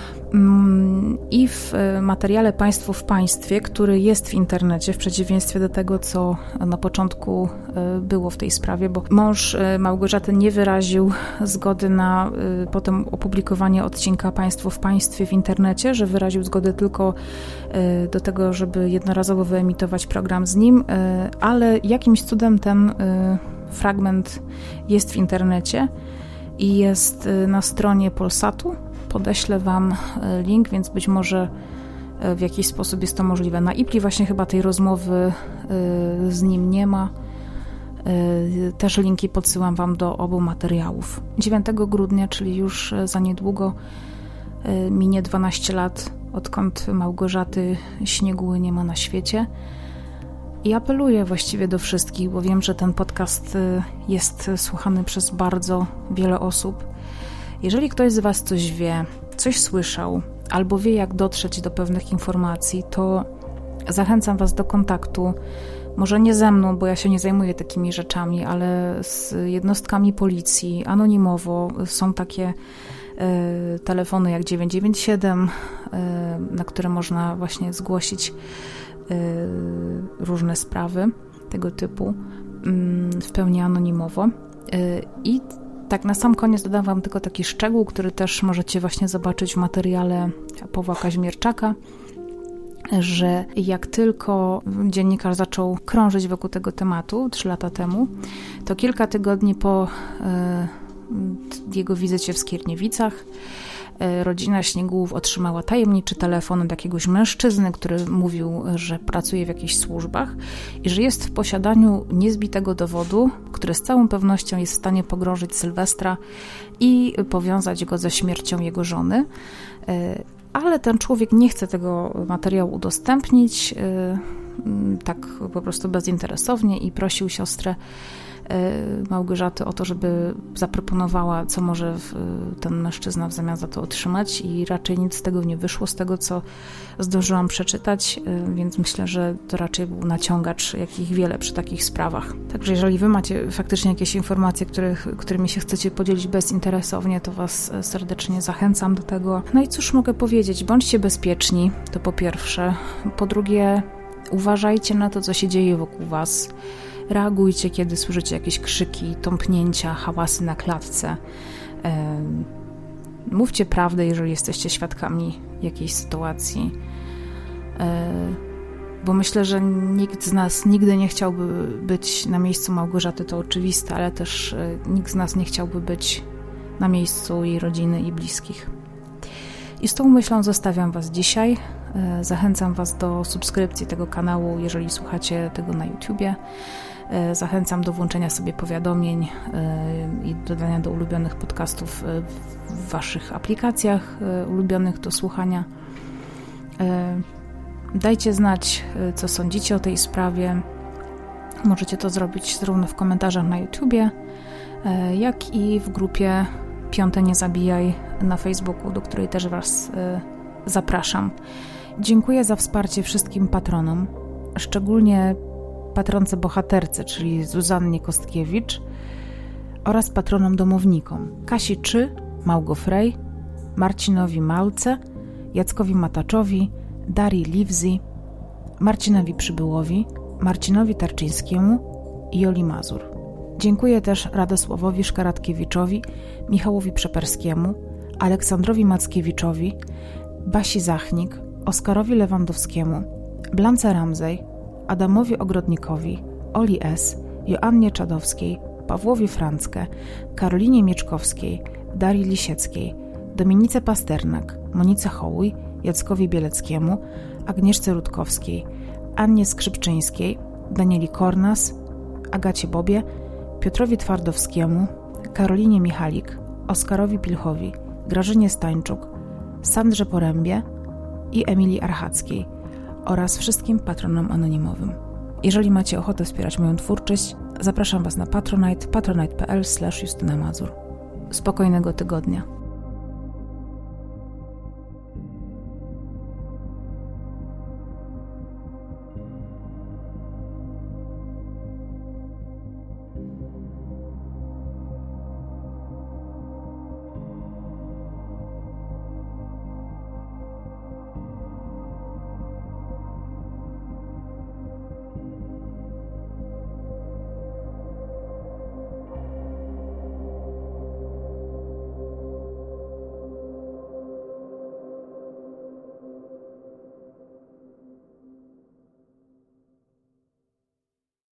I w materiale Państwo w państwie, który jest w internecie, w przeciwieństwie do tego, co na początku było w tej sprawie, bo mąż Małgorzaty nie wyraził zgody na potem opublikowanie odcinka Państwo w państwie w internecie, że wyraził zgodę tylko do tego, żeby jednorazowo wyemitować program z nim, ale jakimś cudem ten fragment jest w internecie i jest na stronie Polsatu. Podeślę Wam link, więc być może w jakiś sposób jest to możliwe. Na I P L I właśnie chyba tej rozmowy z nim nie ma. Też linki podsyłam Wam do obu materiałów. dziewiątego grudnia, czyli już za niedługo, minie dwanaście lat, odkąd Małgorzaty Śnieguły nie ma na świecie. I apeluję właściwie do wszystkich, bo wiem, że ten podcast jest słuchany przez bardzo wiele osób. Jeżeli ktoś z Was coś wie, coś słyszał, albo wie, jak dotrzeć do pewnych informacji, to zachęcam Was do kontaktu, może nie ze mną, bo ja się nie zajmuję takimi rzeczami, ale z jednostkami policji, anonimowo. Są takie y, telefony jak dziewięć dziewięć siedem, y, na które można właśnie zgłosić y, różne sprawy tego typu y, w pełni anonimowo. Y, I tak na sam koniec dodam Wam tylko taki szczegół, który też możecie właśnie zobaczyć w materiale Pawła Kaźmierczaka, że jak tylko dziennikarz zaczął krążyć wokół tego tematu trzy lata temu, to kilka tygodni po y, jego wizycie w Skierniewicach y, rodzina Śniegułów otrzymała tajemniczy telefon od jakiegoś mężczyzny, który mówił, że pracuje w jakichś służbach i że jest w posiadaniu niezbitego dowodu, który z całą pewnością jest w stanie pogrążyć Sylwestra i powiązać go ze śmiercią jego żony. Y, ale ten człowiek nie chce tego materiału udostępnić, yy, tak po prostu bezinteresownie, i prosił siostrę yy, Małgorzaty o to, żeby zaproponowała, co może w, ten mężczyzna w zamian za to otrzymać, i raczej nic z tego nie wyszło, z tego, co zdążyłam przeczytać, yy, więc myślę, że to raczej był naciągacz, jakich wiele przy takich sprawach. Także jeżeli Wy macie faktycznie jakieś informacje, których, którymi się chcecie podzielić bezinteresownie, to Was serdecznie zachęcam do tego. No i cóż mogę powiedzieć? Bądźcie bezpieczni, to po pierwsze. Po drugie, uważajcie na to, co się dzieje wokół Was. Reagujcie, kiedy słyszycie jakieś krzyki, tąpnięcia, hałasy na klatce. Mówcie prawdę, jeżeli jesteście świadkami jakiejś sytuacji. Bo myślę, że nikt z nas nigdy nie chciałby być na miejscu Małgorzaty, to oczywiste, ale też nikt z nas nie chciałby być na miejscu jej rodziny i bliskich. I z tą myślą zostawiam Was dzisiaj. Zachęcam Was do subskrypcji tego kanału, jeżeli słuchacie tego na YouTubie. Zachęcam do włączenia sobie powiadomień i dodania do ulubionych podcastów w Waszych aplikacjach ulubionych do słuchania. Dajcie znać, co sądzicie o tej sprawie. Możecie to zrobić zarówno w komentarzach na YouTubie, jak i w grupie Piąte Nie Zabijaj na Facebooku, do której też Was zapraszam. Dziękuję za wsparcie wszystkim patronom, szczególnie patronce bohaterce, czyli Zuzannie Kostkiewicz, oraz patronom domownikom Kasi Czy, Małgo Frej, Marcinowi Małce, Jackowi Mataczowi, Darii Livzi, Marcinowi Przybyłowi, Marcinowi Tarczyńskiemu i Joli Mazur. Dziękuję też Radosławowi Szkaradkiewiczowi, Michałowi Przeperskiemu, Aleksandrowi Mackiewiczowi, Basi Zachnik, Oskarowi Lewandowskiemu, Blance Ramsey, Adamowi Ogrodnikowi, Oli S., Joannie Czadowskiej, Pawłowi Franckę, Karolinie Mieczkowskiej, Darii Lisieckiej, Dominice Pasternak, Monice Hołuj, Jackowi Bieleckiemu, Agnieszce Rutkowskiej, Annie Skrzypczyńskiej, Danieli Kornas, Agacie Bobie, Piotrowi Twardowskiemu, Karolinie Michalik, Oskarowi Pilchowi, Grażynie Stańczuk, Sandrze Porębie i Emilii Archackiej oraz wszystkim patronom anonimowym. Jeżeli macie ochotę wspierać moją twórczość, zapraszam Was na Patronite, patronite kropka pl slash Justyna Mazur. Spokojnego tygodnia.